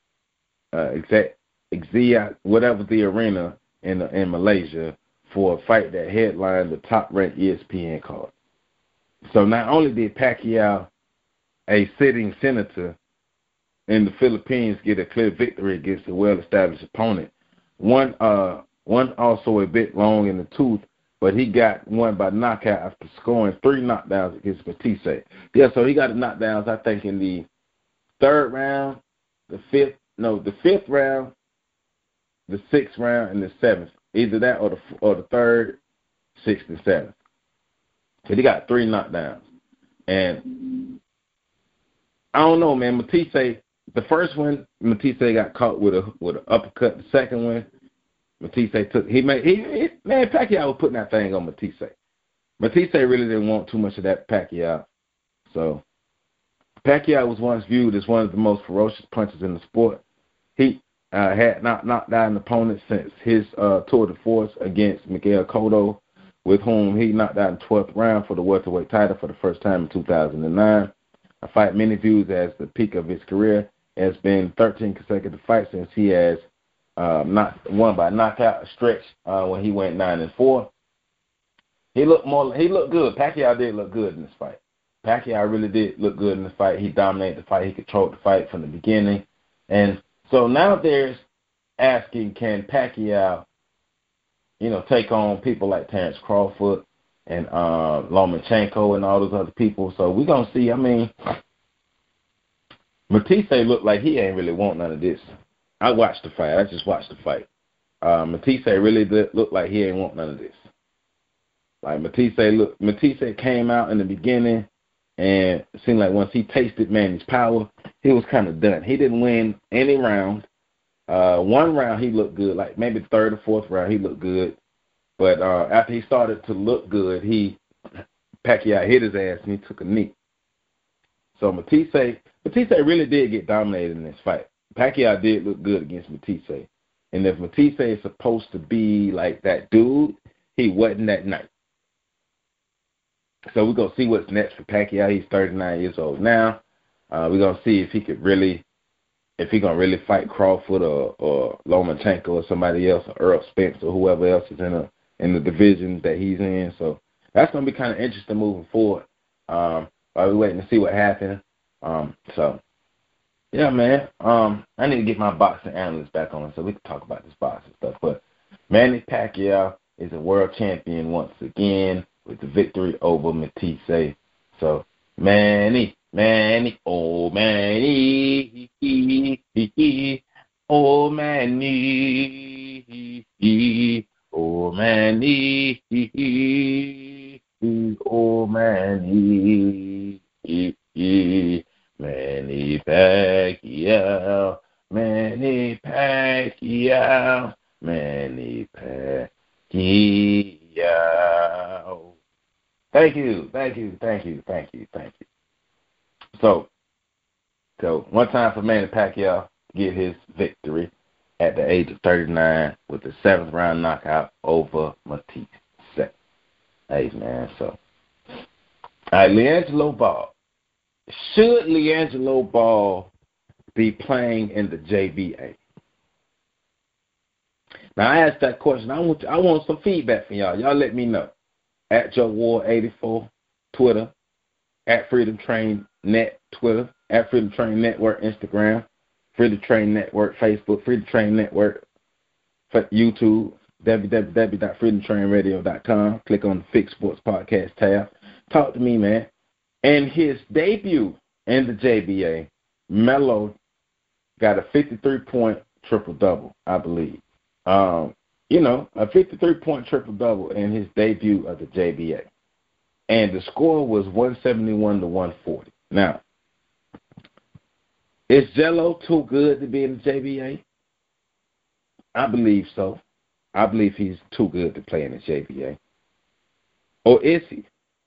whatever the arena in Malaysia, for a fight that headlined the top-ranked ESPN card. So not only did Pacquiao, a sitting senator in the Philippines, get a clear victory against a well-established opponent, one also a bit long in the tooth, but he got one by knockout after scoring 3 knockdowns against Matthysse. Yeah, so he got the knockdowns, I think, in the 3rd round, the 5th round, the 6th round, and the 7th. Either that or the 3rd, 6th, and 7th. So he got 3 knockdowns. And I don't know, man. Matthysse, the first one, Matthysse got caught with an uppercut. The second one, Matthysse took. Man, Pacquiao was putting that thing on Matthysse. Matthysse really didn't want too much of that Pacquiao. So Pacquiao was once viewed as one of the most ferocious punchers in the sport. He had not knocked down an opponent since his tour de force against Miguel Cotto, with whom he knocked out in the 12th round for the welterweight title for the first time in 2009. A fight many views as the peak of his career. Has been 13 consecutive fights since he has won by knockout, a stretch when he went 9-4. He looked good. Pacquiao did look good in this fight. Pacquiao really did look good in the fight. He dominated the fight. He controlled the fight from the beginning. And so now there's asking, can Pacquiao, take on people like Terrence Crawford and Lomachenko and all those other people? So we're going to see. I mean, Matthysse looked like he ain't really want none of this. I watched the fight. I just watched the fight. Matthysse really looked like he ain't want none of this. Like Matthysse came out in the beginning, and it seemed like once he tasted Manny's power, he was kind of done. He didn't win any round. One round he looked good, like maybe the 3rd or 4th round he looked good. But after he started to look good, Pacquiao hit his ass and he took a knee. So Matthysse really did get dominated in this fight. Pacquiao did look good against Matthysse. And if Matthysse is supposed to be like that dude, he wasn't that night. So we're going to see what's next for Pacquiao. He's 39 years old now. We're going to see if he's going to really fight Crawford or Lomachenko or somebody else, or Earl Spence or whoever else is in the division that he's in. So that's going to be kind of interesting moving forward. While we're waiting to see what happens. So, yeah, man. I need to get my boxing analyst back on so we can talk about this boxing stuff. But Manny Pacquiao is a world champion once again with the victory over Matthysse. So, Manny, oh Manny, oh Manny, oh Manny, Oh, Manny Pacquiao, Manny Pacquiao, Manny Pacquiao. Thank you. So one time for Manny Pacquiao get his victory at the age of 39 with the 7th round knockout over Matisse. Hey, man, so. All right, LiAngelo Ball. Should LiAngelo Ball be playing in the JBA? Now, I asked that question. I want some feedback from y'all. Y'all let me know. At Joe Ward 84, Twitter. At Freedom Train Net, Twitter. At Freedom Train Network, Instagram. Freedom Train Network, Facebook. Freedom Train Network, YouTube. www.freedomtrainradio.com. Click on the Fix Sports Podcast tab. Talk to me, man. And his debut in the JBA, Melo got a 53-point triple-double, I believe. A 53-point triple-double in his debut of the JBA. And the score was 171-140. Now, is Jello too good to be in the JBA? I believe so. I believe he's too good to play in the JBA. Or is he?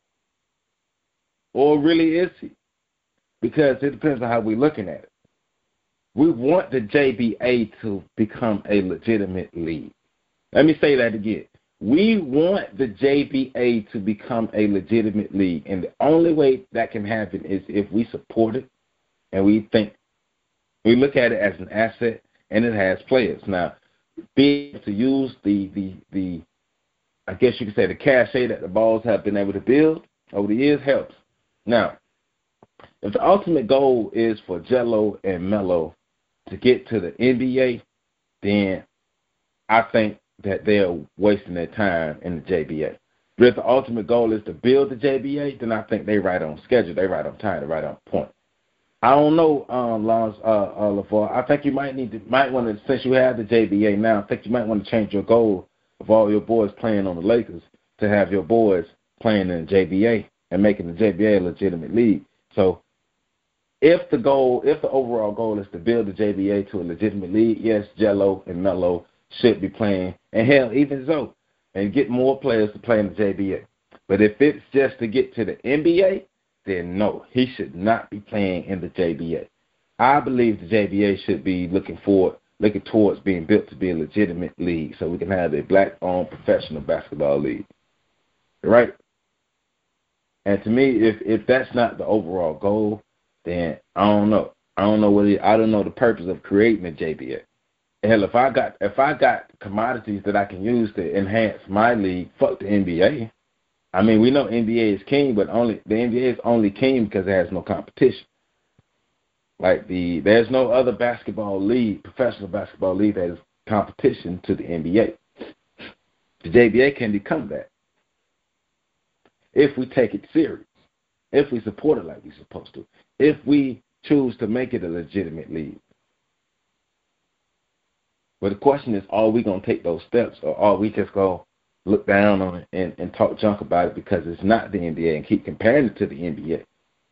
Or really is he? Because it depends on how we're looking at it. We want the JBA to become a legitimate league. Let me say that again. We want the JBA to become a legitimate league. And the only way that can happen is if we support it and we look at it as an asset and it has players. Now, being able to use the I guess you could say the cachet that the Balls have been able to build over the years helps. Now, if the ultimate goal is for Jello and Melo to get to the NBA, then I think that they're wasting their time in the JBA. But if the ultimate goal is to build the JBA, then I think they're right on schedule, they're right on time, they're right on point. I don't know, Lance LaVar. I think you might want to, since you have the JBA now, I think you might want to change your goal of all your boys playing on the Lakers to have your boys playing in the JBA and making the JBA a legitimate league. So if the overall goal is to build the JBA to a legitimate league, yes, Jello and Melo should be playing, and hell, even so, and get more players to play in the JBA. But if it's just to get to the NBA, then no, he should not be playing in the JBA. I believe the JBA should be looking towards being built to be a legitimate league so we can have a black-owned professional basketball league. Right? And to me, if that's not the overall goal, then I don't know. I don't know the purpose of creating a JBA. Hell, if I got commodities that I can use to enhance my league, fuck the NBA. I mean, we know NBA is king, but the NBA is only king because it has no competition. Like there's no other basketball league, professional basketball league that is competition to the NBA. The JBA can become that if we take it serious, if we support it like we're supposed to, if we choose to make it a legitimate league. But the question is, are we going to take those steps, or are we just going to look down on it and talk junk about it because it's not the NBA and keep comparing it to the NBA?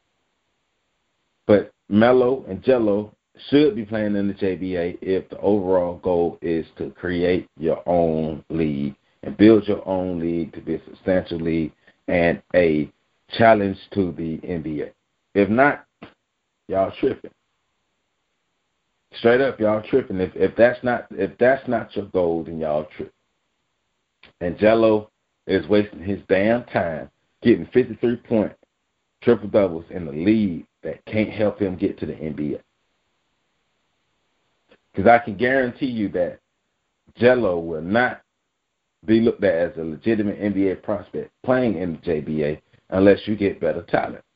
But Melo and Jello should be playing in the JBA if the overall goal is to create your own league and build your own league to be a substantial league and a challenge to the NBA. If not, y'all tripping. Straight up, y'all tripping. If that's not your goal, then y'all tripping. And Jello is wasting his damn time getting 53-point triple doubles in the league that can't help him get to the NBA. Because I can guarantee you that Jello will not be looked at as a legitimate NBA prospect playing in the JBA unless you get better talent.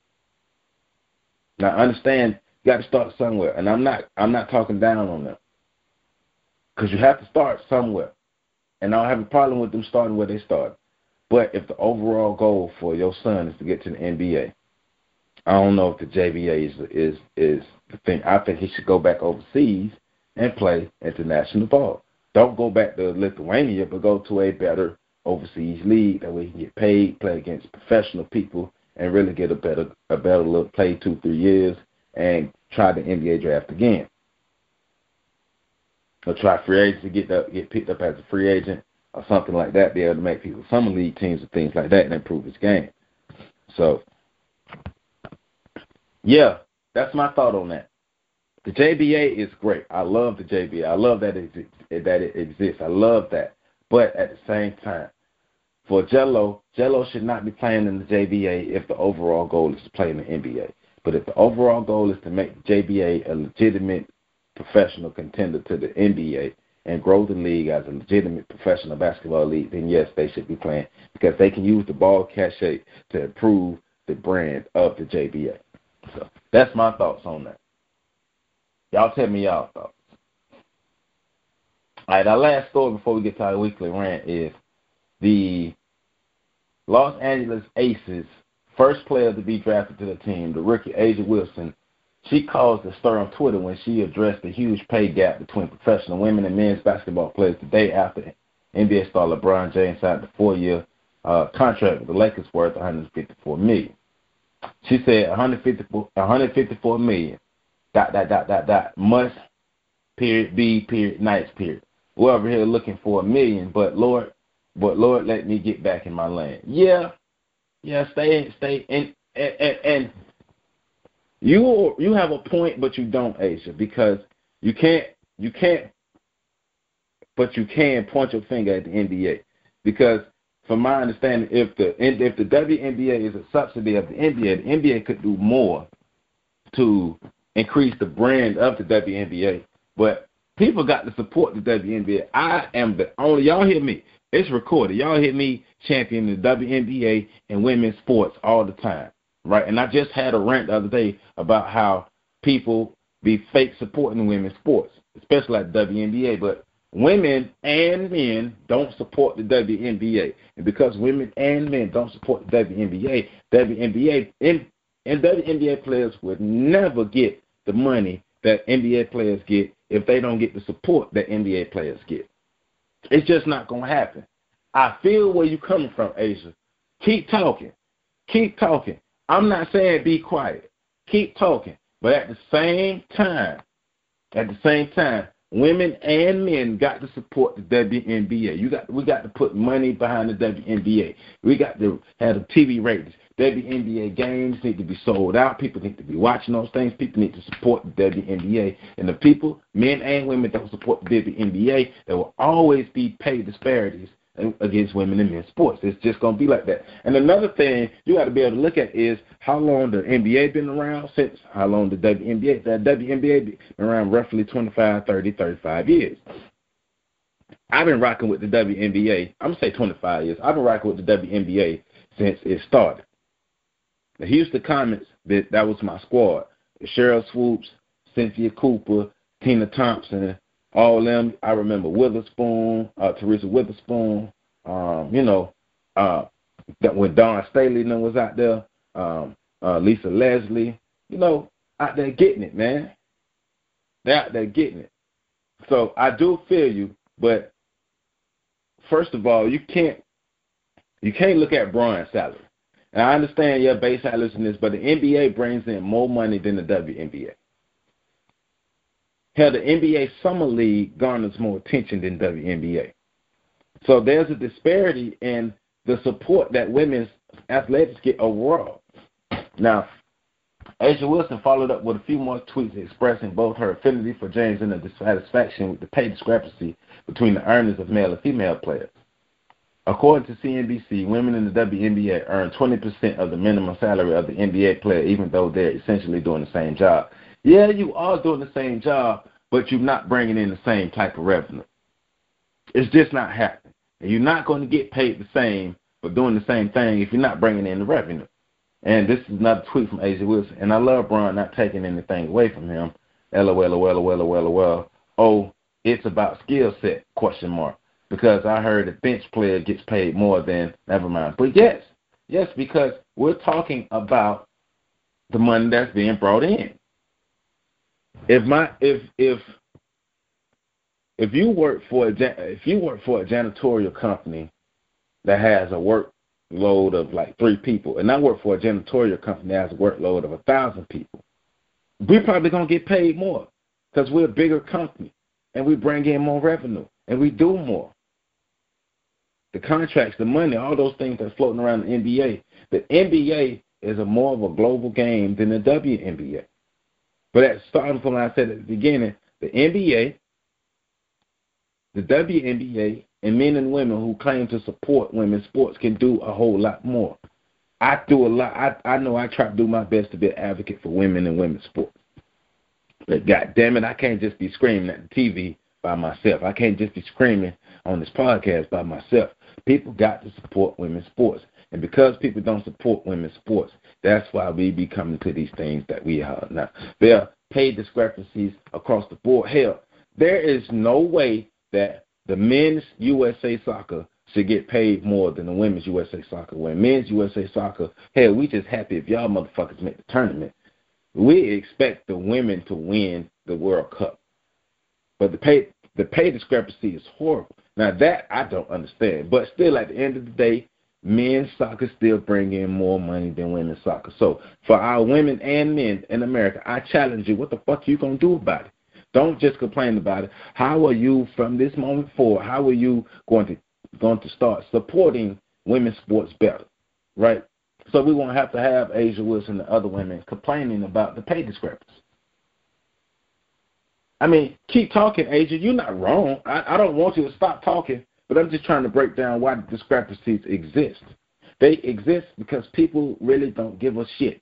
Now, understand, you got to start somewhere, and I'm not talking down on them, because you have to start somewhere, and I don't have a problem with them starting where they start. But if the overall goal for your son is to get to the NBA, I don't know if the JBA is the thing. I think he should go back overseas and play international ball. Don't go back to Lithuania, but go to a better overseas league. That way he can get paid, play against professional people, and really get a better look, play 2-3 years, and try the NBA draft again. Or try free agency, get picked up as a free agent or something like that, be able to make people summer league teams and things like that and improve his game. So, yeah, that's my thought on that. The JBA is great. I love the JBA. I love that it exists. I love that. But at the same time, for Jello should not be playing in the JBA if the overall goal is to play in the NBA. But if the overall goal is to make the JBA a legitimate professional contender to the NBA and grow the league as a legitimate professional basketball league, then yes, they should be playing because they can use the ball cachet to improve the brand of the JBA. So that's my thoughts on that. Y'all tell me y'all thoughts. All right, our last story before we get to our weekly rant is the Los Angeles Aces first player to be drafted to the team, the rookie A'ja Wilson. She caused a stir on Twitter when she addressed the huge pay gap between professional women and men's basketball players the day after NBA star LeBron James signed a 4-year contract with the Lakers worth $154 million. She said $154 million. ... must be nice . We're over here looking for $1 million, but Lord, let me get back in my lane. Yeah, stay and you have a point, but you don't, A'ja, because you can't, but you can point your finger at the NBA, because from my understanding, if the WNBA is a subsidy of the NBA could do more to increase the brand of the WNBA, but people got to support the WNBA. I am the only, y'all hear me, it's recorded, y'all hear me championing the WNBA and women's sports all the time, right? And I just had a rant the other day about how people be fake supporting women's sports, especially like the WNBA, but women and men don't support the WNBA. And because women and men don't support the WNBA, WNBA players would never get the money that NBA players get if they don't get the support that NBA players get. It's just not going to happen. I feel where you're coming from, A'ja. Keep talking. I'm not saying be quiet. Keep talking. But at the same time, women and men got to support the WNBA. We got to put money behind the WNBA. We got to have the TV ratings. WNBA games need to be sold out. People need to be watching those things. People need to support the WNBA. And the people, men and women, that will support the WNBA, there will always be pay disparities against women in men's sports. It's just going to be like that. And another thing you got to be able to look at is how long the NBA been around since how long the WNBA. The WNBA been around roughly 25, 30, 35 years. I've been rocking with the WNBA. I'm going to say 25 years. I've been rocking with the WNBA since it started. The Houston Comets, that was my squad. Cheryl Swoops, Cynthia Cooper, Tina Thompson, all them. I remember Witherspoon, Teresa Witherspoon, that when Dawn Staley was out there, Lisa Leslie, out there getting it, man. They're out there getting it. So I do feel you, but first of all, you can't look at Bron's salary. And I understand your base salary in this, but the NBA brings in more money than the WNBA. Hell, the NBA Summer League garners more attention than WNBA. So there's a disparity in the support that women's athletics get overall. Now, A'ja Wilson followed up with a few more tweets expressing both her affinity for James and her dissatisfaction with the pay discrepancy between the earnings of male and female players. According to CNBC, women in the WNBA earn 20% of the minimum salary of the NBA player, even though they're essentially doing the same job. Yeah, you are doing the same job, but you're not bringing in the same type of revenue. It's just not happening. And you're not going to get paid the same for doing the same thing if you're not bringing in the revenue. And this is another tweet from A'ja Wilson. And I love Bron not taking anything away from him. LOL. Oh, it's about skill set, ? Because I heard a bench player gets paid more than, never mind. But yes, because we're talking about the money that's being brought in. If you work for a janitorial company that has a workload of like 3 people, and I work for a janitorial company that has a workload of 1,000 people, we're probably going to get paid more because we're a bigger company, and we bring in more revenue, and we do more. The contracts, the money, all those things that's floating around the NBA. The NBA is more of a global game than the WNBA. But that's starting from what I said at the beginning, the NBA, the WNBA, and men and women who claim to support women's sports can do a whole lot more. I do a lot. I know I try to do my best to be an advocate for women and women's sports. But God damn it, I can't just be screaming at the TV by myself. I can't just be screaming on this podcast by myself. People got to support women's sports. And because people don't support women's sports, that's why we be coming to these things that we are now. There are pay discrepancies across the board. Hell, there is no way that the men's USA Soccer should get paid more than the women's USA Soccer. When men's USA Soccer, hell, we just happy if y'all motherfuckers make the tournament. We expect the women to win the World Cup. But the pay discrepancy is horrible. Now, that I don't understand. But still, at the end of the day, men's soccer still bring in more money than women's soccer. So for our women and men in America, I challenge you, what the fuck are you going to do about it? Don't just complain about it. How are you, from this moment forward, how are you going to start supporting women's sports better, right? So we won't have to have A'ja Wilson and other women complaining about the pay discrepancy. I mean, keep talking, A'ja. You're not wrong. I don't want you to stop talking, but I'm just trying to break down why the discrepancies exist. They exist because people really don't give a shit.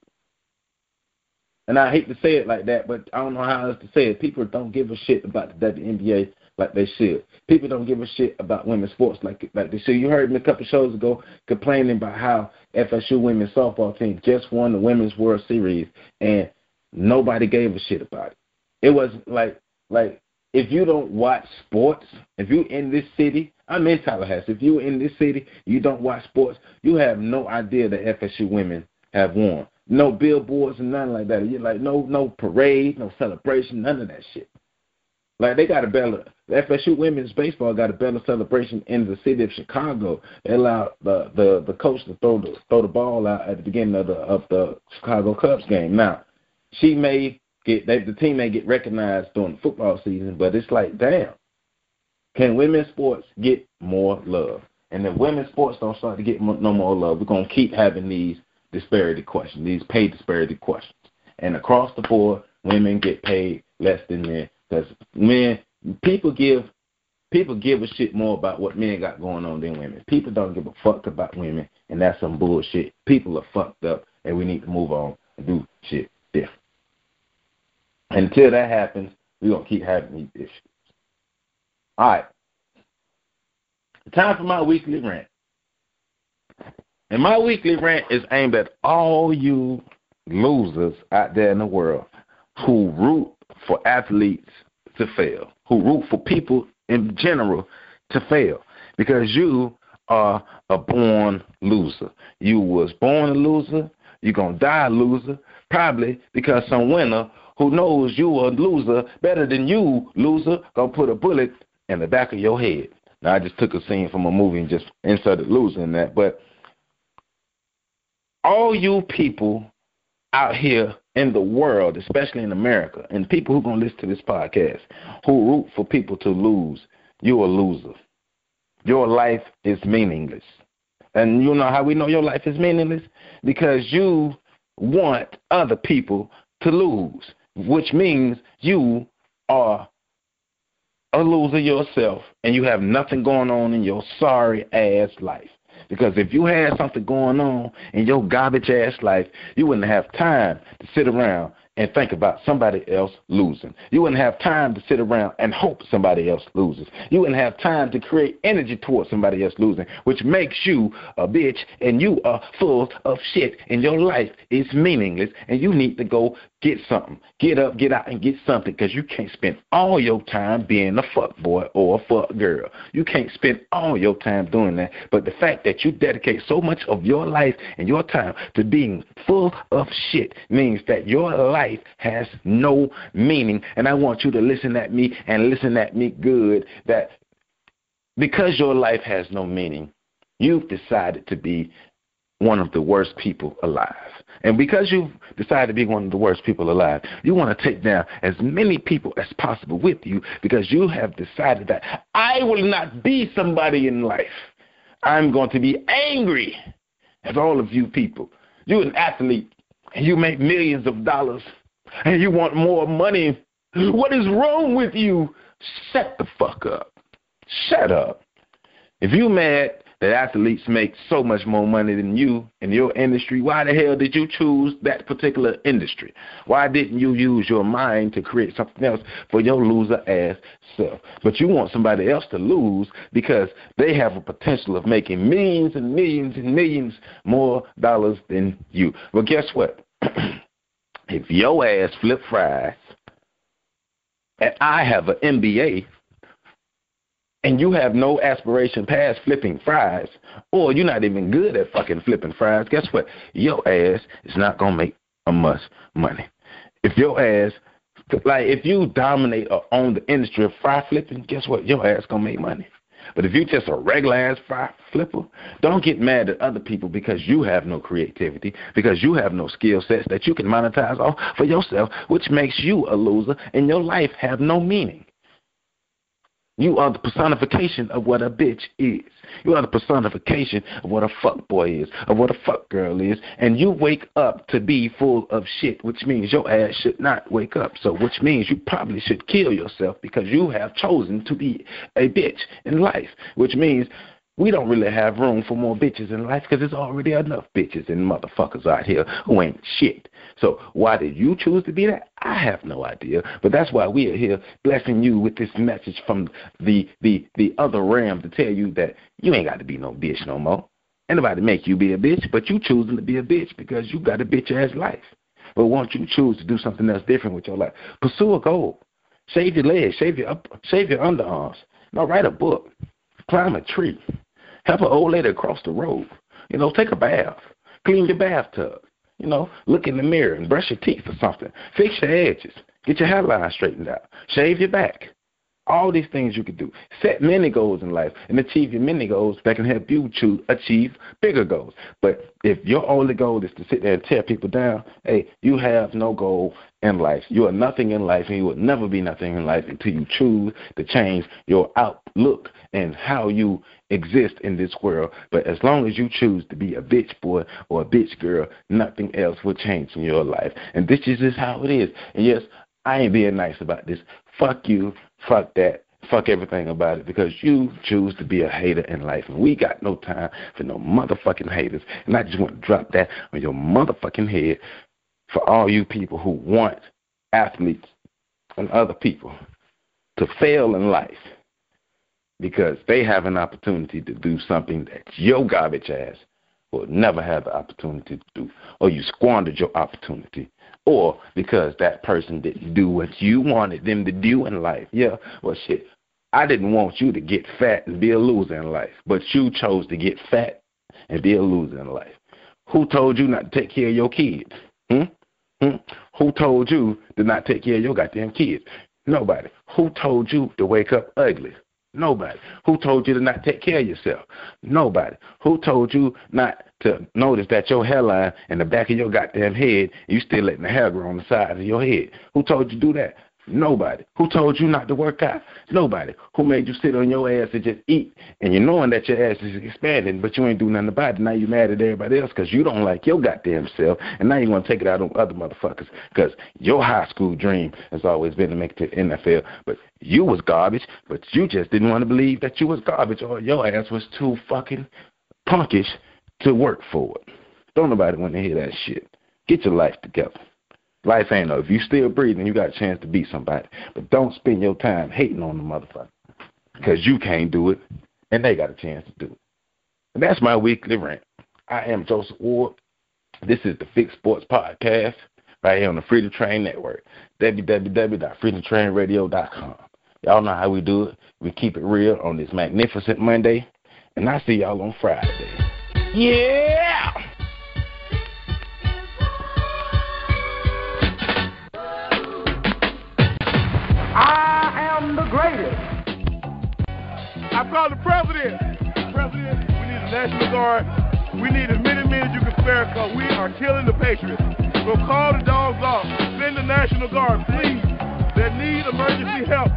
And I hate to say it like that, but I don't know how else to say it. People don't give a shit about the WNBA like they should. People don't give a shit about women's sports like they should. You heard me a couple shows ago complaining about how FSU women's softball team just won the Women's World Series, and nobody gave a shit about it. It was like if you don't watch sports, if you in this city, I'm in Tallahassee, if you in this city, you don't watch sports, you have no idea that FSU women have won. No billboards and nothing like that. You're like no parade, no celebration, none of that shit. Like they got a better, the FSU women's baseball got a better celebration in the city of Chicago. They allowed the coach to throw the ball out at the beginning of the Chicago Cubs game. Now, the team may get recognized during the football season, but it's like, damn, can women's sports get more love? And if women's sports don't start to get no more love, we're going to keep having these disparity questions, these pay disparity questions. And across the board, women get paid less than men because people give a shit more about what men got going on than women. People don't give a fuck about women, and that's some bullshit. People are fucked up, and we need to move on and do shit different. Until that happens, we're going to keep having these issues. All right. Time for my weekly rant. And my weekly rant is aimed at all you losers out there in the world who root for athletes to fail, who root for people in general to fail, because you are a born loser. You was born a loser. You're going to die a loser, probably because some winner who knows you a loser better than you, loser, going to put a bullet in the back of your head. Now, I just took a scene from a movie and just inserted loser in that, but all you people out here in the world, especially in America, and people who are going to listen to this podcast, who root for people to lose, you're a loser. Your life is meaningless. And you know how we know your life is meaningless? Because you want other people to lose, which means you are a loser yourself, and you have nothing going on in your sorry-ass life. Because if you had something going on in your garbage-ass life, you wouldn't have time to sit around and think about somebody else losing. You wouldn't have time to sit around and hope somebody else loses. You wouldn't have time to create energy towards somebody else losing, which makes you a bitch, and you are full of shit, and your life is meaningless, and you need to go get something. Get up, get out, and get something, because you can't spend all your time being a fuck boy or a fuck girl. You can't spend all your time doing that. But the fact that you dedicate so much of your life and your time to being full of shit means that your life has no meaning. And I want you to listen at me and listen at me good, that because your life has no meaning, you've decided to be one of the worst people alive. And because you've decided to be one of the worst people alive, you want to take down as many people as possible with you because you have decided that I will not be somebody in life. I'm going to be angry at all of you people. You're an athlete, and you make millions of dollars, and you want more money. What is wrong with you? Shut the fuck up. Shut up. If you mad that athletes make so much more money than you in your industry, why the hell did you choose that particular industry? Why didn't you use your mind to create something else for your loser-ass self? But you want somebody else to lose because they have a potential of making millions and millions and millions more dollars than you. Well, guess what? If your ass flip fries and I have an MBA, and you have no aspiration past flipping fries, or you're not even good at fucking flipping fries, guess what? Your ass is not going to make much money. If your ass, like if you dominate or own the industry of fry flipping, guess what? Your ass going to make money. But if you're just a regular-ass fry flipper, don't get mad at other people because you have no creativity, because you have no skill sets that you can monetize off for yourself, which makes you a loser and your life have no meaning. You are the personification of what a bitch is. You are the personification of what a fuck boy is, of what a fuck girl is, and you wake up to be full of shit, which means your ass should not wake up. So which means you probably should kill yourself because you have chosen to be a bitch in life, which means we don't really have room for more bitches in life because there's already enough bitches and motherfuckers out here who ain't shit. So why did you choose to be that? I have no idea. But that's why we are here blessing you with this message from the other realm to tell you that you ain't got to be no bitch no more. Ain't nobody make you be a bitch, but you choosing to be a bitch because you got a bitch-ass life. But once you choose to do something else different with your life, pursue a goal. Shave your legs, shave your underarms. No, write a book. Climb a tree. Help an old lady across the road. Take a bath. Clean your bathtub. Look in the mirror and brush your teeth or something. Fix your edges. Get your hairline straightened out. Shave your back. All these things you can do. Set many goals in life and achieve your many goals that can help you to achieve bigger goals. But if your only goal is to sit there and tear people down, hey, you have no goal in life. You are nothing in life, and you will never be nothing in life until you choose to change your outlook and how you exist in this world. But as long as you choose to be a bitch boy or a bitch girl, nothing else will change in your life. And this is just how it is. And yes, I ain't being nice about this. Fuck you. Fuck that. Fuck everything about it because you choose to be a hater in life. And we got no time for no motherfucking haters. And I just want to drop that on your motherfucking head for all you people who want athletes and other people to fail in life because they have an opportunity to do something that your garbage ass will never have the opportunity to do, or you squandered your opportunity, or because that person didn't do what you wanted them to do in life. Yeah, well, shit, I didn't want you to get fat and be a loser in life, but you chose to get fat and be a loser in life. Who told you not to take care of your kids? Who told you to not take care of your goddamn kids? Nobody. Who told you to wake up ugly? Nobody. Who told you to not take care of yourself? Nobody. Who told you not to notice that your hairline in the back of your goddamn head, you still letting the hair grow on the side of your head? Who told you to do that? Nobody. Who told you not to work out? Nobody. Who made you sit on your ass and just eat? And you're knowing that your ass is expanding, but you ain't doing nothing about it. Now you mad at everybody else because you don't like your goddamn self, and now you want to take it out on other motherfuckers because your high school dream has always been to make it to the NFL, but you was garbage, but you just didn't want to believe that you was garbage or your ass was too fucking punkish to work for it. Don't nobody want to hear that shit. Get your life together. Life ain't over. If you still breathing, you got a chance to beat somebody. But don't spend your time hating on the motherfucker because you can't do it, and they got a chance to do it. And that's my weekly rant. I am Joseph Ward. This is the Fix Sports Podcast right here on the Freedom Train Network, www.freedomtrainradio.com. Y'all know how we do it. We keep it real on this magnificent Monday, and I see y'all on Friday. Yeah! I call the president. President, we need a national hard. We need as many men as you can spare because we are killing the Patriots. So call the dogs off. Send the National Guard, please. They need emergency help.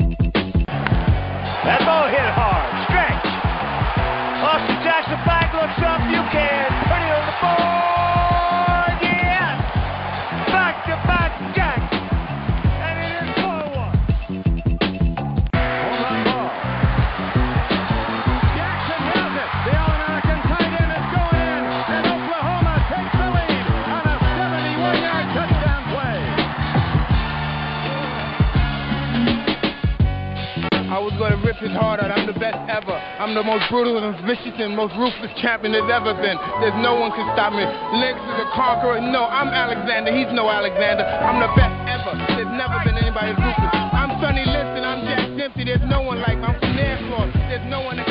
That ball hit hard. Stretch. Austin Jackson back, looks up. You can put it on the board. Yes. Back-to-back jacks. And it is 4-1. Hold on ball. Jackson has it. The All-American tight end is going in. And Oklahoma takes the lead on a 71-yard touchdown play. I was going to rip his heart out. I'm the best ever. I'm the most brutal and vicious and most ruthless champion there's ever been. There's no one can stop me. Lynx is a conqueror. No, I'm Alexander. He's no Alexander. I'm the best ever. There's never been anybody as ruthless. I'm Sonny Liston. I'm Jack Dempsey. There's no one like me. I'm from Nassau. There's no one that